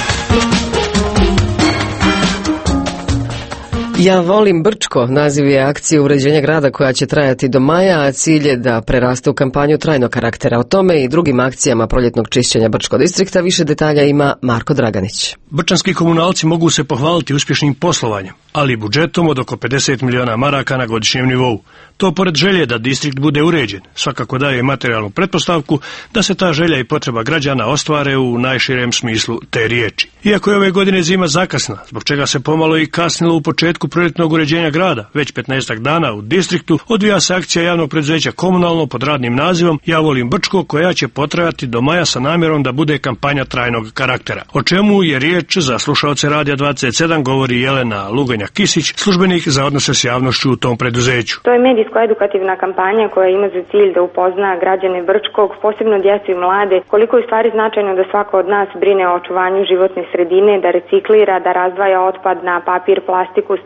Ja volim Brčko, naziv je akcije uređenja grada koja će trajati do maja, a cilj je da preraste u kampanju trajnog karaktera. O tome i drugim akcijama proljetnog čišćenja Brčko distrikta više detalja ima Marko Draganić. Brčanski komunalci mogu se pohvaliti uspješnim poslovanjem, ali i budžetom od oko 50 miliona maraka na godišnjem nivou. To pored želje da distrikt bude uređen, svakako daje materijalnu pretpostavku da se ta želja i potreba građana ostvare u najširem smislu te riječi. Iako je ove godine zima zakasna, zbog čega se pomalo i kasnilo u početku proljetnog uređenja grada, već 15 dana u distriktu odvija se akcija javnog preduzeća Komunalno pod radnim nazivom Ja volim Brčko, koja će potrajati do maja sa namjerom da bude kampanja trajnog karaktera. O čemu je riječ za slušaoce Radija 27 govori Jelena Luganjak-Kisić, službenik za odnose s javnošću u tom preduzeću. To je medijsko-edukativna kampanja koja ima za cilj da upozna građane Brčkog, posebno djecu i mlade, koliko je u stvari značajno da svako od nas brine o očuvanju životne sredine, da reciklira, da razdvaja otpad na papir, plastiku,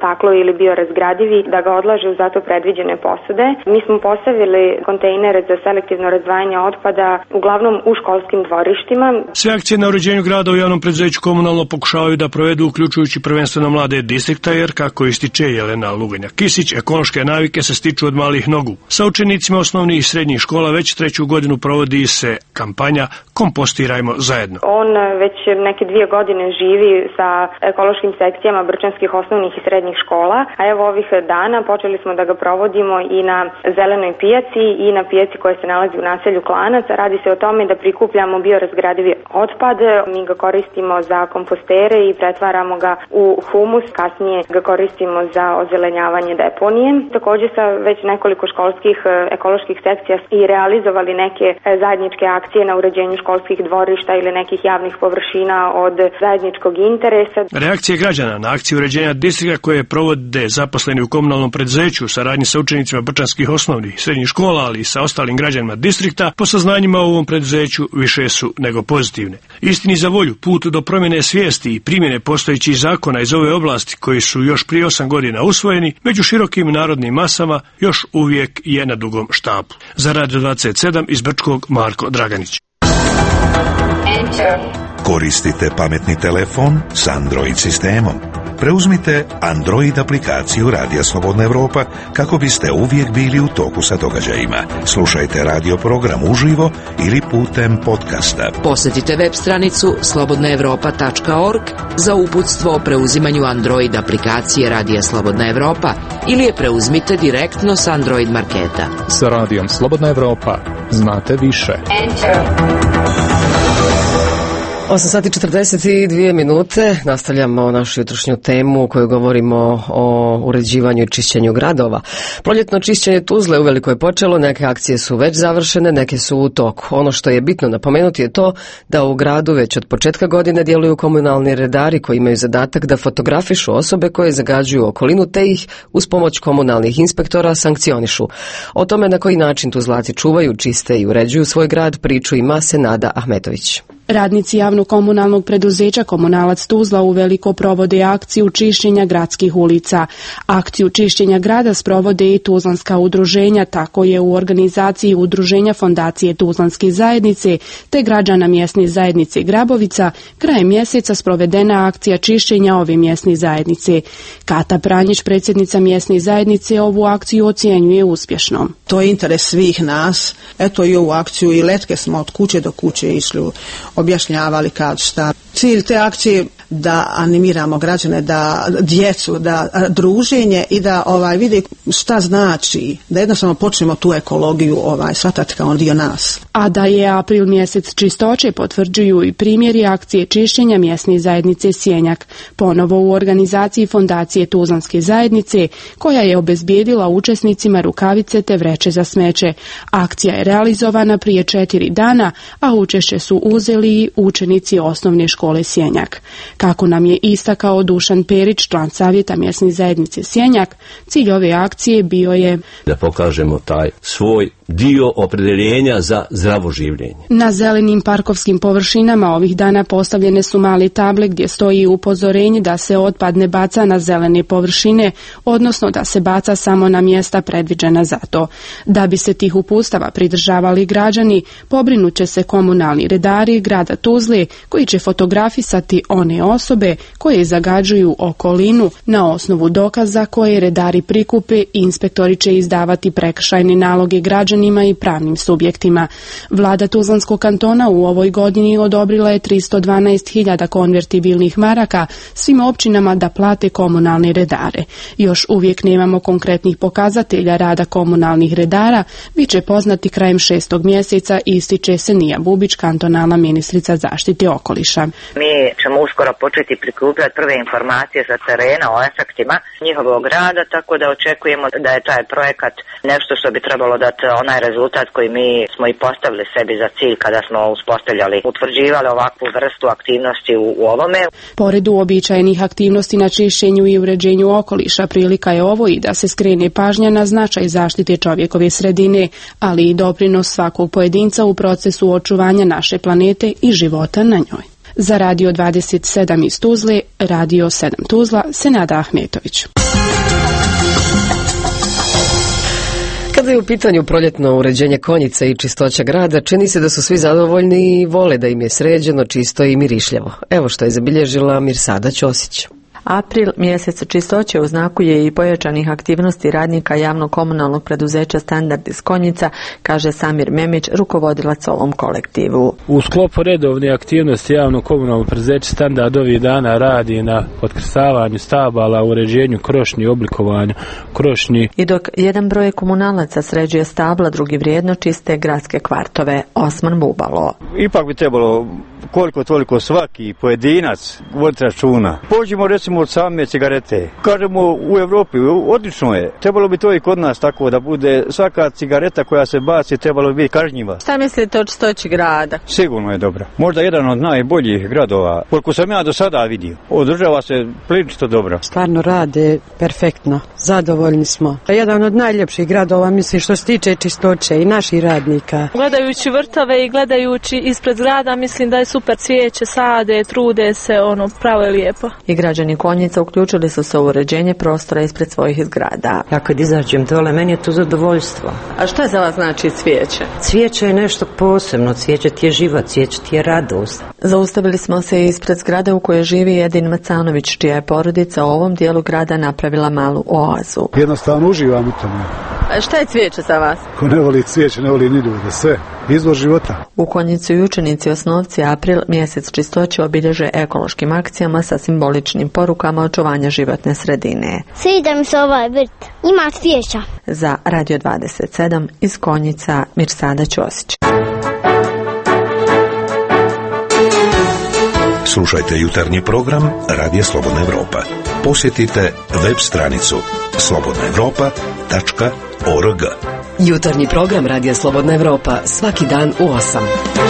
staklo ili biorazgradivi, da ga odlaže u zato predviđene posude. Mi smo postavili kontejnere za selektivno razdvajanje otpada uglavnom u školskim dvorištima. Sve akcije na uređenju grada u javnom preduzeću Komunalno pokušavaju da provedu, uključujući prvenstveno mlade distrikta, jer kako ističe Jelena Luganjak-Kisić, ekološke navike se stiču od malih nogu. Sa učenicima osnovnih i srednjih škola već 3. godinu provodi se kampanja Kompostirajmo zajedno. On već neke 2 godine živi sa ekološkim sekcijama brčanskih osnovnih i srednjih škola, a evo ovih dana počeli smo da ga provodimo i na zelenoj pijaci i na pijaci koja se nalazi u naselju Klanac. Radi se o tome da prikupljamo biorazgradivi otpad, mi ga koristimo za kompostere i pretvaramo ga u humus, kasnije ga koristimo za ozelenjavanje deponije. Također sa već nekoliko školskih ekoloških sekcija i realizovali neke zajedničke akcije na uređenju školskih dvorišta ili nekih javnih površina od zajedničkog interesa. Reakcije građana na akciju uređenja distrikta koje provode zaposleni u komunalnom preduzeću u saradnji sa učenicima brčanskih osnovnih i srednjih škola, ali i sa ostalim građanima distrikta, po saznanjima u ovom preduzeću više su nego pozitivne. Istini za volju, put do promjene svijesti i primjene postojećih zakona iz ove oblasti koji su još prije 8 godina usvojeni, među širokim narodnim masama još uvijek je na dugom štapu. Za Radio 27 iz Brčkog, Marko Draganić. Koristite pametni telefon s Android sistemom. Preuzmite Android aplikaciju Radija Slobodna Evropa kako biste uvijek bili u toku sa događajima. Slušajte radio program uživo ili putem podcasta. Posjetite web stranicu slobodnaevropa.org za uputstvo o preuzimanju Android aplikacije Radija Slobodna Evropa ili je preuzmite direktno s Android marketa. Sa Radijom Slobodna Evropa znate više. 8 sati 42 minute, nastavljamo našu jutrošnju temu u kojoj govorimo o uređivanju i čišćenju gradova. Proljetno čišćenje Tuzle uveliko je počelo, neke akcije su već završene, neke su u toku. Ono što je bitno napomenuti je to da u gradu već od početka godine djeluju komunalni redari koji imaju zadatak da fotografišu osobe koje zagađuju okolinu te ih uz pomoć komunalnih inspektora sankcionišu. O tome na koji način Tuzlaci čuvaju, čiste i uređuju svoj grad priču ima Senada Ahmetović. Radnici javnog komunalnog preduzeća Komunalac Tuzla uveliko provode akciju čišćenja gradskih ulica. Akciju čišćenja grada sprovode i tuzlanska udruženja, tako je u organizaciji udruženja Fondacije Tuzlanske zajednice te građana mjesne zajednice Grabovica krajem mjeseca sprovedena akcija čišćenja ove mjesne zajednice. Kata Pranjić, predsjednica mjesne zajednice, ovu akciju ocjenjuje uspješnom. To je interes svih nas. Eto i ovu akciju i letke smo od kuće do kuće išli, objašnjavali kad šta. Cilj te akcije da animiramo građane, da djecu, da druženje i da vide šta znači, da jednostavno počnemo tu ekologiju shvatati kao dio nas. A da je april mjesec čistoće potvrđuju i primjeri akcije čišćenja mjesne zajednice Sjenjak, ponovo u organizaciji Fondacije Tuzlanske zajednice, koja je obezbijedila učesnicima rukavice te vreće za smeće. Akcija je realizovana prije 4 dana, a učešće su uzeli i učenici osnovne škole Sjenjak. Kako nam je istakao Dušan Perić, član savjeta mjesne zajednice Sjenjak, cilj ove akcije bio je da pokažemo taj svoj dio opredjeljenja za zdravo življenje. Na zelenim parkovskim površinama ovih dana postavljene su male table gdje stoji upozorenje da se otpad ne baca na zelene površine, odnosno da se baca samo na mjesta predviđena za to. Da bi se tih uputstava pridržavali građani, pobrinut će se komunalni redari grada Tuzle koji će fotografisati one osobe koje zagađuju okolinu. Na osnovu dokaza koje redari prikupe, inspektori će izdavati prekršajne naloge građanima i pravnim subjektima. Vlada Tuzlanskog kantona u ovoj godini odobrila je 312.000 konvertibilnih maraka svim općinama da plate komunalne redare. Još uvijek nemamo konkretnih pokazatelja rada komunalnih redara, bit će poznati krajem 6. mjeseca, ističe Senija Bubić, kantonalna ministrica zaštite okoliša. Mi ćemo uskoro početi prikupljati prve informacije sa terena o efektima njihovog rada, tako da očekujemo da je taj projekat nešto što bi trebalo dati onaj rezultat koji mi smo i postavili sebi za cilj kada smo uspostavljali, utvrđivali ovakvu vrstu aktivnosti u ovome. Pored uobičajenih aktivnosti na čišćenju i uređenju okoliša, prilika je ovo i da se skrene pažnja na značaj zaštite čovjekove sredine, ali i doprinos svakog pojedinca u procesu očuvanja naše planete i života na njoj. Za Radio 27 iz Tuzle, Radio 7 Tuzla, Senada Ahmetović. Kada je u pitanju proljetno uređenje Konjica i čistoća grada, čini se da su svi zadovoljni i vole da im je sređeno, čisto i mirišljavo. Evo što je zabilježila Mirsada Ćosić. April, mjesec čistoće, u znaku je i pojačanih aktivnosti radnika javno-komunalnog preduzeća Standard iz Konjica, kaže Samir Memić, rukovodilac ovom kolektivu. U sklopu redovne aktivnosti javno-komunalnog preduzeća Standard ovih dana radi na otkrsavanju stabala, uređenju krošnji, oblikovanju krošnji. I dok jedan broj komunalaca sređuje stabla, drugi vrijedno čiste gradske kvartove. Osman Bubalo. Ipak bi trebalo koliko toliko svaki pojedinac voditi računa. Pođimo recimo od same cigarete. Kažemo u Europi, odlično je. Trebalo bi to i kod nas tako da bude svaka cigareta koja se baci trebalo bi biti kažnjiva. Šta mislite o čistoći grada? Sigurno je dobra. Možda jedan od najboljih gradova. Koliko sam ja do sada vidio. Održava se prilično dobro. Stvarno rade perfektno. Zadovoljni smo. Jedan od najljepših gradova, mislim, što se tiče čistoće i naših radnika. Gledajući vrtove i gledajući ispred grada, mislim da je super, cvijeće sade, trude se, pravo je lijepo. I građani Konjica uključili su se u uređenje prostora ispred svojih zgrada. Ja kad izađem dole, meni je to zadovoljstvo. A što je za vas znači cvijeće? Cvijeće je nešto posebno, cvijeće ti je život, cvijeće ti je radost. Zaustavili smo se ispred zgrade u kojoj živi Edin Macanović, čija je porodica u ovom dijelu grada napravila malu oazu. Jednostavno uživam u tome. A šta je cvijeće za vas? Ko ne voli cvijeće, ne voli ni ljude, sve. Izvor života. U Konjicu i učenici osnovci April, mjesec čistoće, obilježe ekološkim akcijama sa simboličnim porukama očuvanja životne sredine. Sviđa mi se ovaj vrt. Ima cvijeća. Za Radio 27 iz Konjica, Mirsada Ćosić. Slušajte jutarnji program Radija Slobodna Evropa. Posjetite web stranicu slobodnaevropa.org. Jutarnji program Radija Slobodna Evropa svaki dan u 8.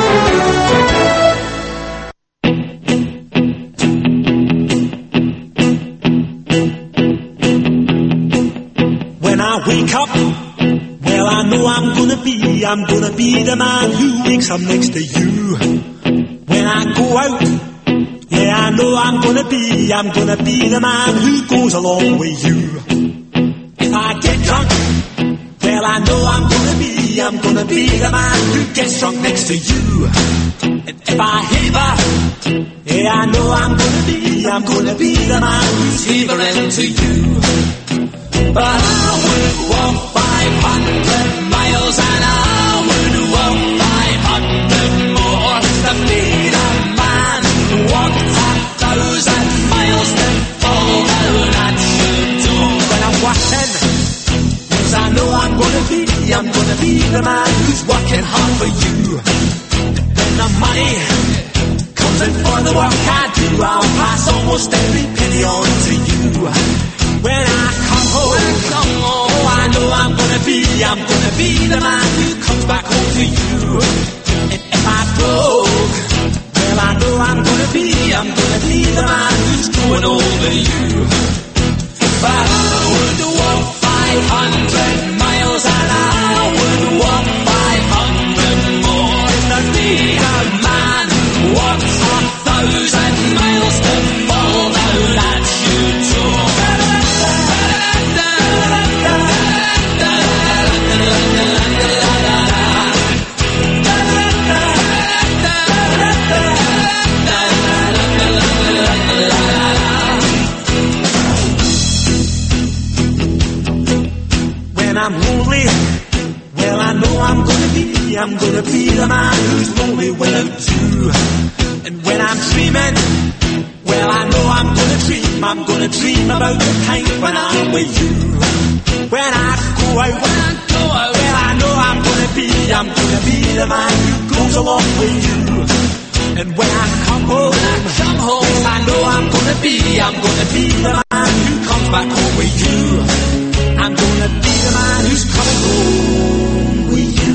When I wake up, well I know I'm gonna be the man who wakes up next to you. When I go out, yeah I know I'm gonna be the man who goes along with you. If I get drunk, well, I know I'm gonna be the man who gets drunk next to you. And if I heaver, yeah, I know I'm gonna be the man who's heavering to you. But I would walk 500 miles and I would walk 500 more to be the man who walked 1,000 miles to fall down at your door. When I'm walking, I know I'm gonna be the man who's working hard for you. When the money comes in for the work I do, I'll pass almost every penny on to you. When I come home, oh, I know I'm gonna be the man who comes back home to you. And if I broke, well, I know I'm gonna be the man who's going over you. But I would walk 500 miles and I would walk 500 more to be a man who walks 1,000 miles to fall down at your door. I'm lonely, well I know I'm gonna be the man who's lonely without you. And when I'm dreaming, well I know I'm gonna dream about the time when I'm with you. When I go out, well I know I'm gonna be the man who goes along with you. And when I come home, yes, I know I'm gonna be the man who comes back home with you. I'm gonna be the man who's coming home with you.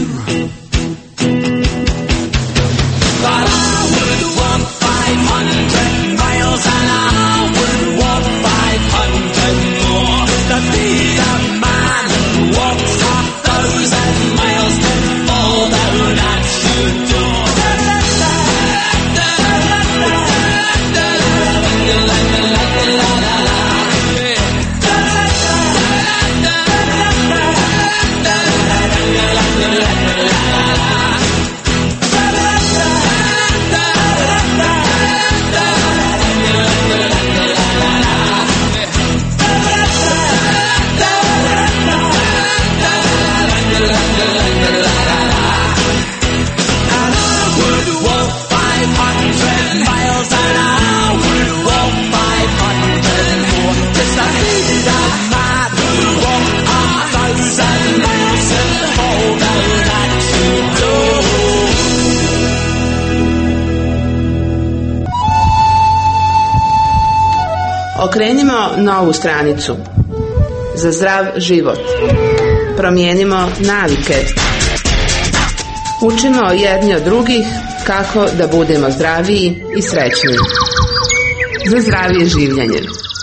But I would walk 500 miles and I would walk 500 more to be the man who walks 1,000 miles to fall down at your door. Okrenimo novu stranicu. Za zdrav život. Promijenimo navike. Učimo jedni od drugih kako da budemo zdraviji i srećniji. Za zdravije življenje.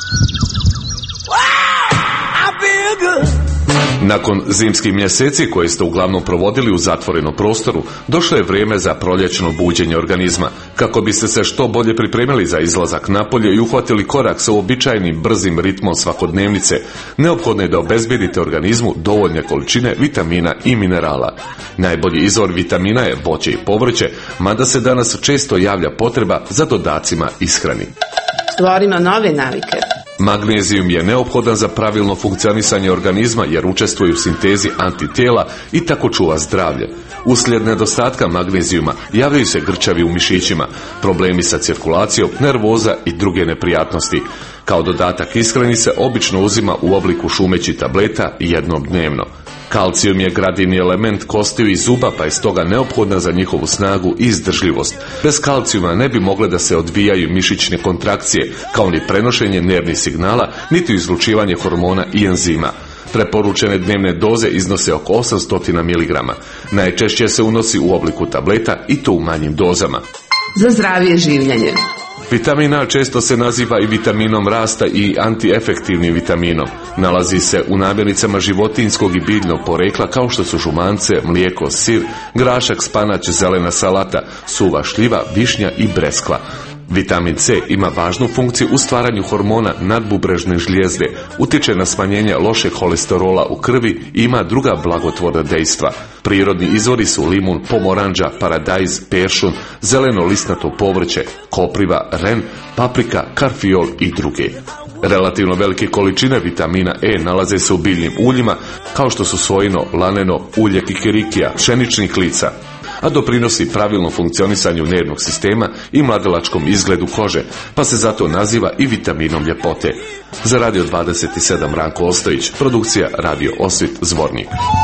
Nakon zimskih mjeseci koje ste uglavnom provodili u zatvorenom prostoru, došlo je vrijeme za proljećno buđenje organizma. Kako biste se što bolje pripremili za izlazak napolje i uhvatili korak sa uobičajenim brzim ritmom svakodnevnice, neophodno je da obezbedite organizmu dovoljne količine vitamina i minerala. Najbolji izvor vitamina je voće i povrće, mada se danas često javlja potreba za dodacima ishrani. Stvorimo nove navike. Magnezijum je neophodan za pravilno funkcionisanje organizma jer učestvuje u sintezi antitijela i tako čuva zdravlje. Uslijed nedostatka magnezijuma javljaju se grčavi u mišićima, problemi sa cirkulacijom, nervoza i druge neprijatnosti. Kao dodatak ishrani se obično uzima u obliku šumećih tableta jednom dnevno. Kalcijum je gradivni element kostiju i zuba, pa je stoga neophodna za njihovu snagu i izdržljivost. Bez kalcijuma ne bi mogle da se odvijaju mišićne kontrakcije, kao ni prenošenje nervnih signala, niti izlučivanje hormona i enzima. Preporučene dnevne doze iznose oko 800 mg. Najčešće se unosi u obliku tableta i to u manjim dozama. Za zdravije življenje. Vitamin A često se naziva i vitaminom rasta i antiefektivnim vitaminom. Nalazi se u namirnicama životinjskog i biljnog porekla kao što su žumance, mlijeko, sir, grašak, spanać, zelena salata, suva šljiva, višnja i breskva. Vitamin C ima važnu funkciju u stvaranju hormona nadbubrežne žlijezde, utječe na smanjenje lošeg holesterola u krvi i ima druga blagotvorna dejstva. Prirodni izvori su limun, pomoranđa, paradajz, peršun, zeleno listnato povrće, kopriva, ren, paprika, karfiol i druge. Relativno velike količine vitamina E nalaze se u biljnim uljima kao što su sojino, laneno, ulje kikirikija, pšeničnih klica, a doprinosi pravilnom funkcionisanju nervnog sistema i mladalačkom izgledu kože, pa se zato naziva i vitaminom ljepote. Za Radio 27 Ranko Ostojić, produkcija Radio Osvit Zvornik.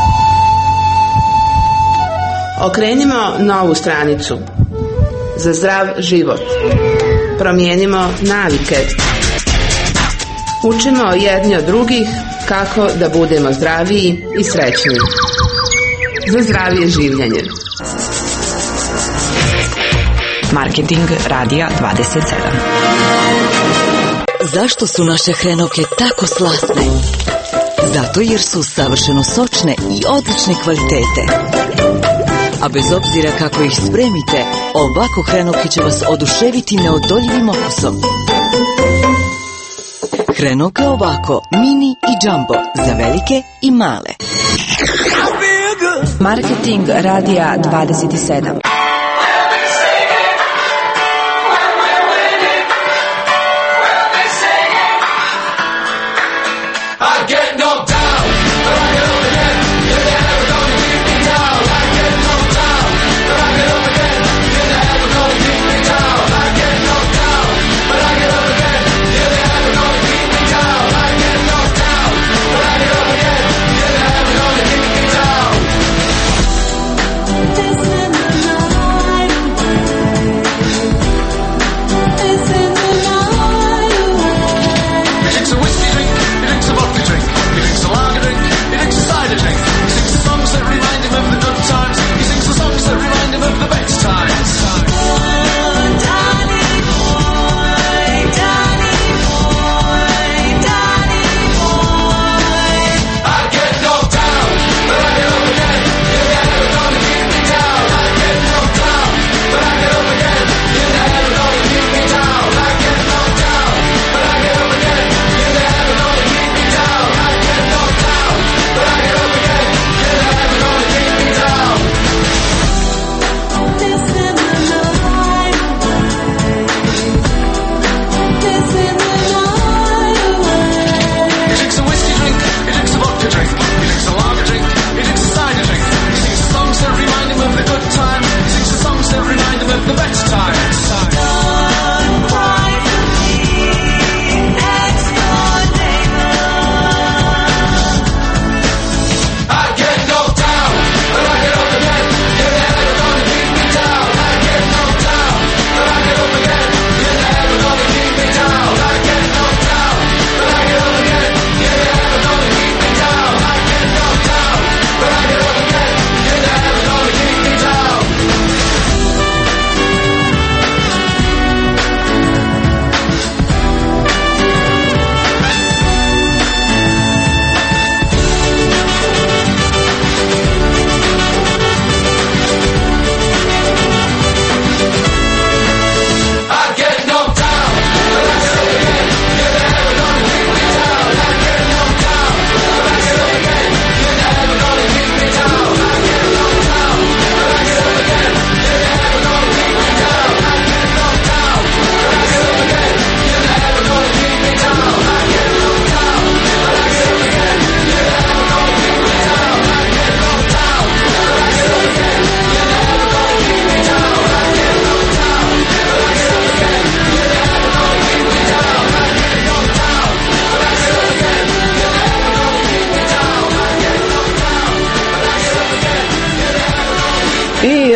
Okrenimo novu stranicu. Za zdrav život. Promijenimo navike. Učimo jedni od drugih kako da budemo zdraviji i srećniji. Za zdravije življenje. Marketing Radija 27. Zašto su naše hrenovke tako slasne? Zato jer su savršeno sočne i odlične kvalitete. A bez obzira kako ih spremite, ovako hrenovke će vas oduševiti neodoljivim okusom. Hrenovke ovako, mini i jumbo, za velike i male. Marketing Radija 27. This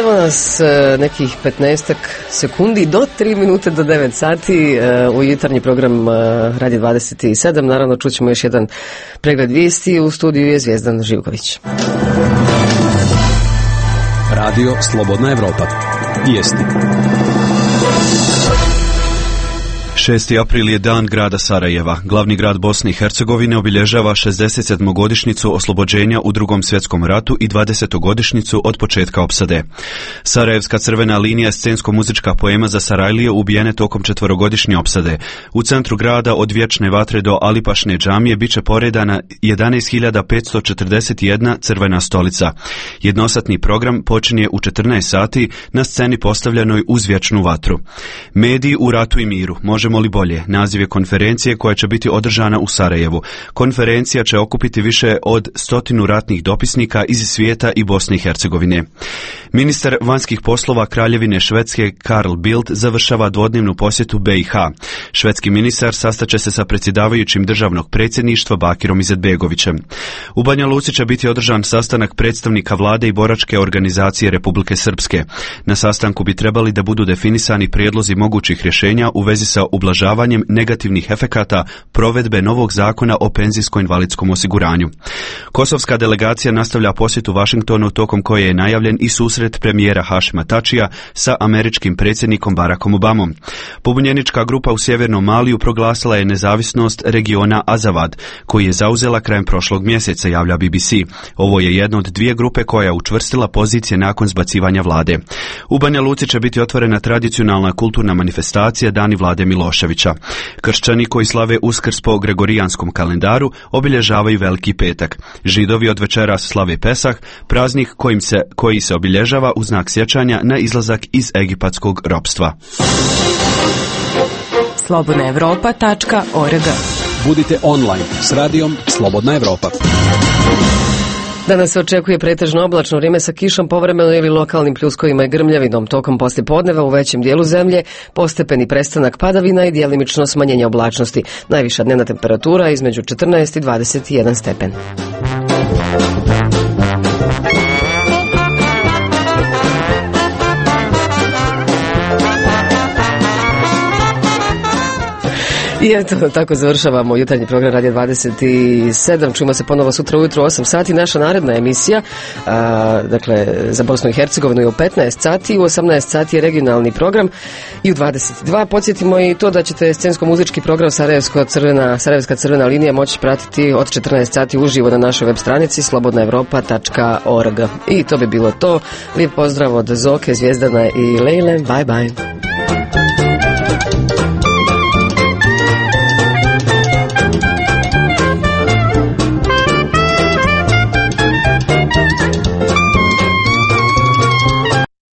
Evo nas nekih 15 sekundi do 3 minute do 9 sati u jutarnji program Radio 27. Naravno čućemo još jedan pregled vijesti. U studiju je Zvijezdan Živković. Radio Slobodna Evropa. Vijesti. 6. april je dan grada Sarajeva. Glavni grad Bosne i Hercegovine obilježava 67. oslobođenja u Drugom svjetskom ratu i 20. od početka opsade. Sarajevska crvena linija je scensko-muzička poema za Sarajlije ubijene tokom 4-godišnje opsade. U centru grada od Vječne vatre do Alipašne džamije bit će poredana 11.541 crvena stolica. Jednosatni program počinje u 14 sati na sceni postavljenoj uz Vječnu vatru. Mediji u ratu i miru. Možemo li bolje? Naziv je konferencije koja će biti održana u Sarajevu. Konferencija će okupiti više od 100 ratnih dopisnika iz svijeta i Bosne i Hercegovine. Ministar vanjskih poslova Kraljevine Švedske Carl Bildt završava dvodnevnu posjetu BiH. Švedski ministar sastaće se sa predsjedavajućim državnog predsjedništva Bakirom Izetbegovićem. U Banja Luci će biti održan sastanak predstavnika vlade i boračke organizacije Republike Srpske. Na sastanku bi trebali da budu definisani prijedlozi mogućih rješenja u vezi sa ublažavanjem negativnih efekata provedbe novog zakona o penzijsko-invalidskom osiguranju. Kosovska delegacija nastavlja posjetu Vašingtonu tokom koje je najavljen i susret premijera Hašima Tačija sa američkim predsjednikom Barackom Obamom. Pobunjenička grupa u sjevernom Maliju proglasila je nezavisnost regiona Azavad, koji je zauzela krajem prošlog mjeseca, javlja BBC. Ovo je jedna od dvije grupe koja je učvrstila pozicije nakon zbacivanja vlade. U Banja Luci će biti otvorena tradicionalna kulturna manifestacija Dani Vlade Miloševića. Kršćani koji slave Uskrs po gregorijanskom kalendaru obilježavaju Veliki petak. Židovi od večeras slave Pesah, praznik koji se obilježava u znak sjećanja na izlazak iz egipatskog ropstva. slobodnaevropa.org. Budite online s radijom Slobodna Evropa. Danas se očekuje pretežno oblačno vrijeme sa kišom, povremeno ili lokalnim pljuskovima i grmljavinom. Tokom poslijepodneva u većem dijelu zemlje postepeni prestanak padavina i djelimično smanjenje oblačnosti. Najviša dnevna temperatura između 14 i 21 stepen. I eto, tako završavamo jutarnji program Radio 27. Čujemo se ponovo sutra ujutro u 8 sati. Naša naredna emisija, dakle, za Bosnu i Hercegovinu je u 15 sati, u 18 sati je regionalni program i u 22. Podsjetimo i to da ćete scensko-muzički program Sarajevska crvena linija moći pratiti od 14 sati uživo na našoj web stranici slobodnaevropa.org. I to bi bilo to. Lijep pozdrav od Zoke, Zvijezdana i Lejle. Bye bye.